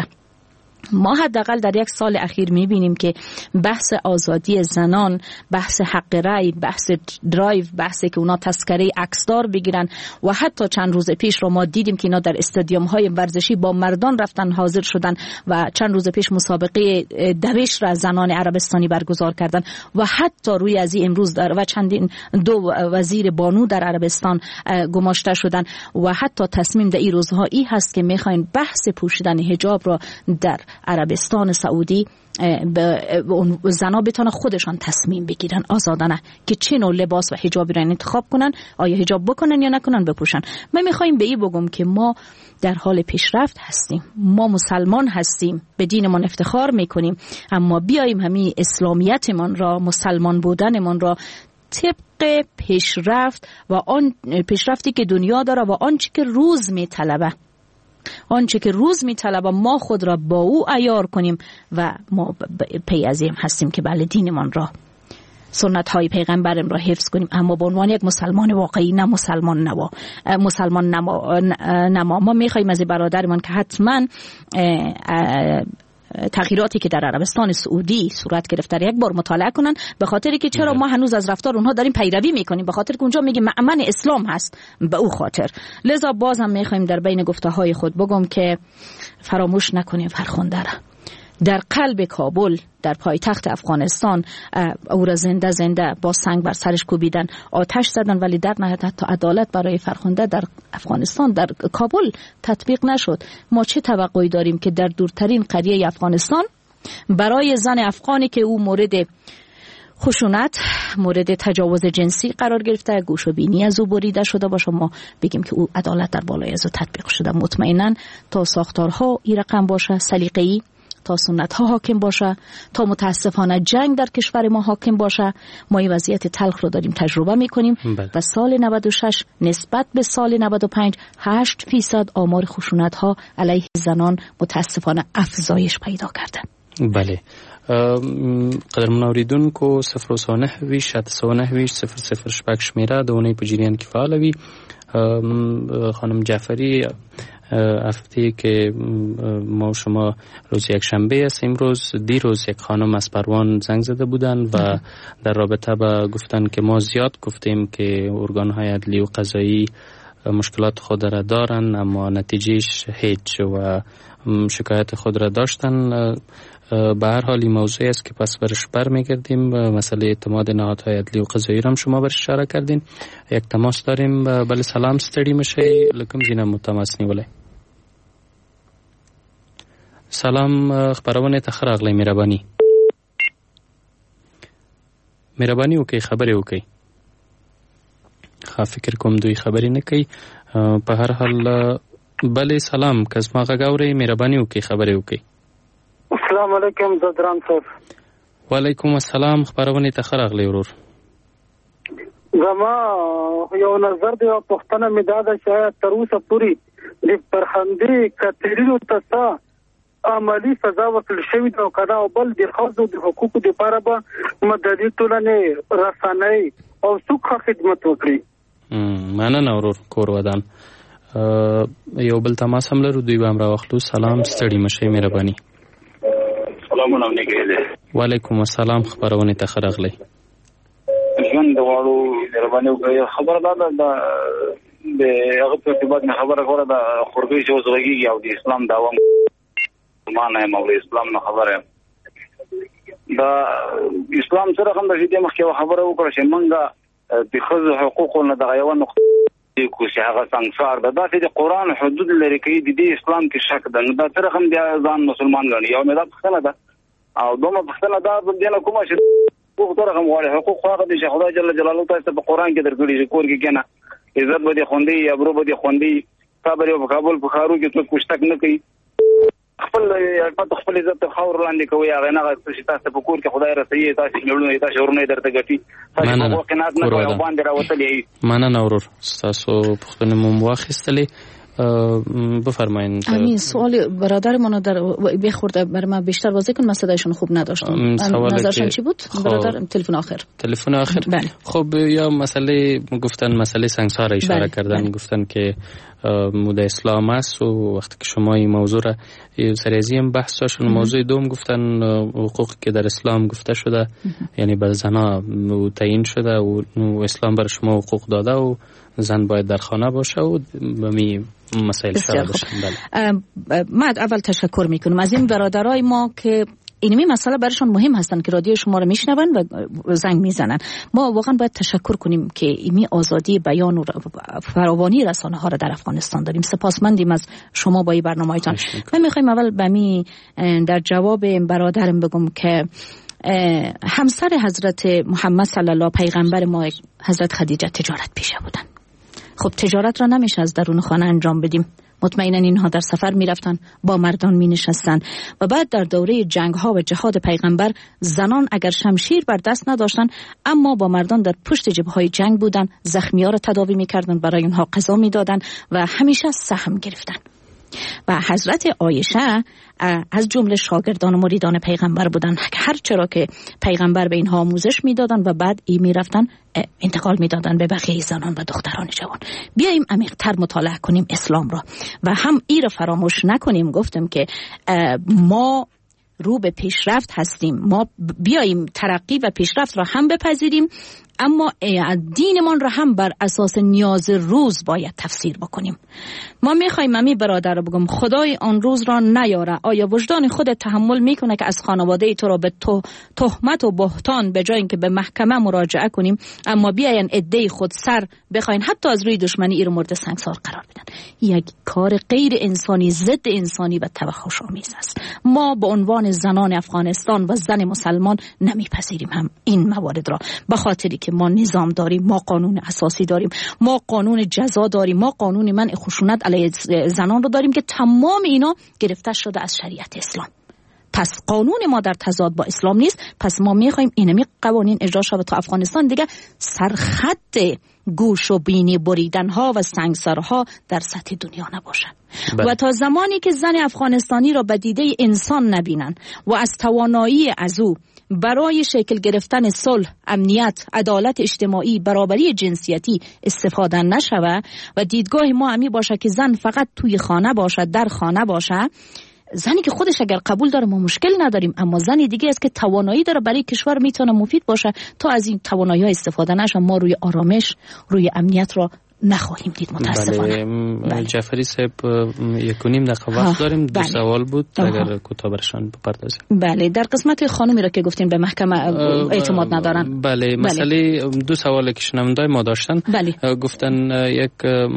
Speaker 18: ما حداقل در یک سال اخیر میبینیم که بحث آزادی زنان، بحث حق رأی، بحث درایو، بحث که اونا تذکره عکسدار بگیرن و حتی چند روز پیش رو ما دیدیم که اینا در استادیوم های ورزشی با مردان رفتن حاضر شدن و چند روز پیش مسابقه دویش را زنان عربستانی برگزار کردن و حتی روی از این امروز در و چندین دو وزیر بانو در عربستان گماشته شدن و حتی تصمیم در این روزها ای هست که میخواین بحث پوشیدن حجاب را در عربستان سعودی زنها بتونن خودشان تصمیم بگیرن آزادانه که چه نوع لباس و حجابی را انتخاب کنن، آیا حجاب بکنن یا نکنن بپوشن. من میخوایم به این بگم که ما در حال پیشرفت هستیم، ما مسلمان هستیم، به دینمان افتخار میکنیم، اما بیاییم همین اسلامیتمان را، مسلمان بودنمان را طبق پیشرفت و آن پیشرفتی که دنیا داره و آنچه که روز میطلبه آنچه که روز میطلبه ما خود را با او عیار کنیم و ما پی از این هستیم که بله دینمان را، سنت های پیغمبرم را حفظ کنیم، اما به عنوان یک مسلمان واقعی، نه مسلمان نما مسلمان نما, نما. ما میخوایم از برادرمان که حتما تغییراتی که در عربستان سعودی صورت گرفته یک بار مطالعه کنن، به خاطر که چرا ما هنوز از رفتار اونها داریم پیروی میکنیم، به خاطر که اونجا میگه مأمن اسلام هست، به او خاطر. لذا باز هم میخوایم در بین گفته های خود بگم که فراموش نکنیم فرخنده را در قلب کابل، در پایتخت افغانستان، او را زنده زنده با سنگ بر سرش کوبیدن، آتش زدن، ولی در نهایت حتی عدالت برای فرخنده در افغانستان، در کابل تطبیق نشد. ما چه توقعی داریم که در دورترین قریه افغانستان برای زن افغانی که او مورد خشونت، مورد تجاوز جنسی قرار گرفته، گوش و بینی از او بریده شده باشه، ما بگیم که او عدالت در بالای از او تطبیق شده؟ مطمئنا تا ساختارها این رقم باشه، سلیقه‌ای، تا سنت ها حاکم باشه، تا متاسفانه جنگ در کشور ما حاکم باشه، ما این وضعیت تلخ رو داریم تجربه میکنیم. و سال نود و شش نسبت به سال نود و پنج هشت فیصد آمار خشونت ها علیه زنان متاسفانه افزایش پیدا کرده.
Speaker 1: بله. قدرمن اوریدونکو صفر و سه نه ویش ات سه نه ویش صفر صفر شپږ شمیره د اونۍ په جریان کې فعال وي. خانم جعفری هفته که ما شما روز یک شنبه است، امروز دیروز یک خانم از پروان زنگ زده بودن و در رابطه با گفتن که ما زیاد گفتیم که ارگان‌های عدلی و قضایی مشکلات خود را دارن اما نتیجهش هیچ و شکایت خود را داشتن. به هر حال این موضوعی است که پس برش برمیگردیم. مسئله اعتماد نهادهای عدلی و قضایی را هم شما برش اشاره کردین. یک تماس داریم. بله سلام، ستړي مشئ، لکم زینه مو تماس نیولای. سلام، خبرونه ته ښه راغلی. مهرباني مهرباني وکړئ، خبرې وکړئ. ښه فکر کوم دوی خبرې نه کوي. په هر حال بله سلام، که زما غږ اورئ مهرباني وکړئ، خبرې وکړئ.
Speaker 4: السلام علیکم زدران صاحب.
Speaker 1: و علیکم السلام خبرونه ته خراغلی ورور.
Speaker 4: زما یو نظر دی او پښتنه مې دا ده چې تر اوسه پورې د فرهنګي کتریو ته عملی سزا ورکړل شوې ده او کدا او بل د خاصو د حقوقو لپاره به مددي ټولنې رسنۍ او سوخه خدمت وکړي.
Speaker 1: مننه ورور کور ودان. یو بل تماس هم لرو دوی به هم راوخلو. سلام ستړي مشي مهرباني.
Speaker 5: سلامونه علیکم.
Speaker 1: وعلیکم السلام خبرونه ته خراغلی.
Speaker 5: ژوند غواړو مهرباني وکړئ. خبر دا ده د هغه په ارتباط نه خبره غواړه د خورګي چې وزغږي او د اسلام دعوا معنی مولوی اسلام نو خبره دا اسلام سره هم د دې مخکې خبره وکړه چې مونږه د خځو حقوقو نه د غیوان نقطې کو چې هغه څنګه ده دا چې د قران حدود لري کې د دې اسلام کې شک ده دا سره هم د ځان مسلمان غني یو مې دا پښتنه ده او دومره پښتنه ده د دې نه کومه چې حقوق سره هم غواړي حقوق هغه د خدای جل جلاله تاسو په قران کې درګړي چې کور کې کنه عزت به دي خوندي ابرو به دي خوندي صبر او کابل په خارو کې څوک کوشتک نه کوي خپل په خپل عزت خور لاندې کوي هغه نه چې تاسو په کور کې خدای رسېږي تاسو نیولونه تاسو ورونه درته غټي تاسو په قناعت نه کوي باندې راوتلې.
Speaker 1: مننه ورور تاسو پښتون مو واخیستلې. بفرمایید.
Speaker 18: همین سوال برادرمون در بخورده بر ما بیشتر واضح کن، من صدایشون خوب نداشتم. نظرشون چی بود برادر؟ تلفن آخر
Speaker 1: تلفن آخر بله. خب یا مسئله گفتن مسئله سنگسار اشاره بله. کردن بله. گفتن که مود اسلام است و وقتی که شما این موضوع را سریزی هم بحث داشتن. موضوع دوم گفتن حقوقی که در اسلام گفته شده یعنی بر زنا تعیین شده و اسلام بر شما حقوق داده و زن باید در خانه باشه و می مسائل شده باشن.
Speaker 18: بله. من اول تشکر میکنم از این برادرای ما که اینمی مسئله برایشون مهم هستن که رادیو شما رو میشنون و زنگ میزنن. ما واقعا باید تشکر کنیم که اینمی آزادی بیان و فراوانی رسانه ها رو در افغانستان داریم. سپاسمندیم از شما با این برنامه‌تان. من میخوایم اول بمی در جواب برادرم بگم که همسر حضرت محمد صلی الله پیغمبر ما حضرت خدیجه تجارت پیشه بودن. خب تجارت را نمیشه از درون خانه انجام بدیم. مطمئنا اینها در سفر میرفتن، با مردان می نشستن و بعد در دوره جنگ ها و جهاد پیغمبر زنان اگر شمشیر بر دست نداشتن اما با مردان در پشت جبهه های جنگ بودن، زخمی ها را تداوی میکردن، برای اونها غذا میدادن و همیشه سهم گرفتن. و حضرت عایشه از جمله شاگردان و مریدان پیغمبر بودن که هر چرا که پیغمبر به اینها آموزش میدادن و بعد ای میرفتن انتقال میدادن به بقیه زنان و دختران جوان. بیاییم عمیق‌تر مطالعه کنیم اسلام را و هم ای را فراموش نکنیم. گفتم که ما رو به پیشرفت هستیم، ما بیاییم ترقی و پیشرفت را هم بپذیریم اما دینمان را هم بر اساس نیاز روز باید تفسیر بکنیم. ما میخوایم امی برادر رو بگم خدای آن روز را نیاره. آیا وجدان خودت تحمل میکنه که از خانواده تو را به تهمت و بهتان به جای اینکه به محکمه مراجعه کنیم اما بیاین عده خود سر بخواین حتی از روی دشمنی ای رو مورد سنگسار قرار بدن؟ یک کار غیر انسانی، ضد انسانی و توحش آمیز است. ما به عنوان زنان افغانستان و زن مسلمان نمیپذیریم هم این موارد را، به خاطری که ما نظام داریم، ما قانون اساسی داریم، ما قانون جزا داریم، ما قانون منع خشونت علیه زنان رو داریم که تمام اینا گرفته شده از شریعت اسلام. پس قانون ما در تضاد با اسلام نیست. پس ما میخوایم اینمی قوانین اجرا شود تا افغانستان دیگه سرخط گوش و بینی بریدن ها و سنگسارها در سطح دنیا نباشد. بله. و تا زمانی که زن افغانستانی را به دیده انسان نبینن و از توانایی از او برای شکل گرفتن صلح، امنیت، عدالت اجتماعی، برابری جنسیتی استفاده نشود و دیدگاه ما همی باشه که زن فقط توی خانه باشه، در خانه باشه، زنی که خودش اگر قبول داره ما مشکل نداریم، اما زنی دیگه است که توانایی داره برای کشور میتونه مفید باشه، تا از این توانایی استفاده نشه ما روی آرامش، روی امنیت را نخواهیم دید متاسفانه.
Speaker 1: بله. جعفری صاحب یک و نیم دقیقه وقت داریم. دو بله. سوال بود اگر کوتاه برشان بپردازیم.
Speaker 18: بله، در قسمت خانمی را که گفتیم به محکمه اعتماد ندارن.
Speaker 1: بله, بله. مسئله دو سوالی که شنوندای ما داشتن بله. گفتن یک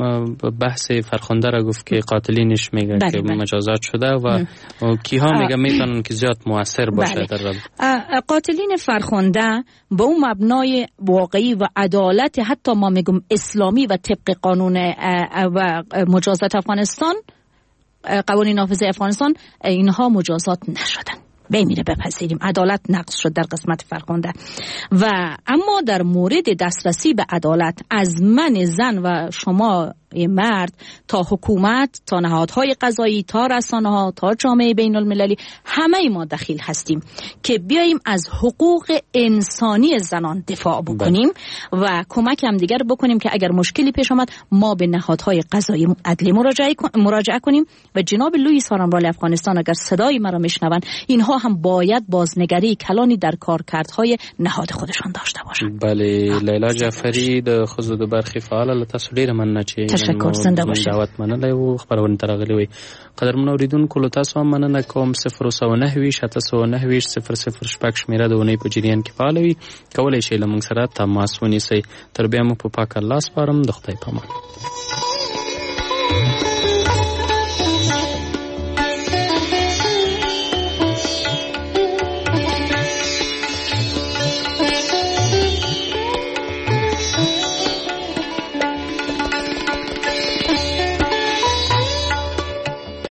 Speaker 1: بحث فرخنده را گفت که قاتلینش میگه بله. که بله. مجازات شده و کیها میگه میتونن که زیاد موثر باشه بله. در رابطه.
Speaker 18: قاتلین فرخنده با اون مبنای واقعی و عدالت حتی ما میگم اسلامی و طبق قانون و مجازات افغانستان، قوانین نافذه افغانستان، اینها مجازات نشدن. بمیره بپذیریم. عدالت نقض شد در قسمت فرخنده. و اما در مورد دسترسی به عدالت از من زن و شما مرد تا حکومت، تا نهادهای قضایی، تا رسانه ها، تا جامعه بین المللی، همه ما دخیل هستیم که بیاییم از حقوق انسانی زنان دفاع بکنیم و کمک هم دیگر بکنیم که اگر مشکلی پیش آمد ما به نهادهای قضایی عدلی مراجعه مراجعه کنیم. و جناب لوئیس هارنبال افغانستان اگر صدای مرا میشنون، اینها هم باید بازنگری کلانی در کارکردهای نهاد خودشان داشته باشند.
Speaker 1: بله، لیلا جعفری د خزو د برخې فعال له تاسو ډیره مننه چې
Speaker 18: تشکر، زنده باشید.
Speaker 1: دعوت منلای او خبرونه ترغلي وي. قدرمن اوریدونکو له تاسو هم مننه کوم صفر سو نه ویش اته سو نه ویش صفر صفر شپږ شمیره د ونې په جریان کې فعال وي. کولای شئ له موږ سره تماس ونیسئ. تر بیا مو په پاک الله سپارم. د خدای په امان.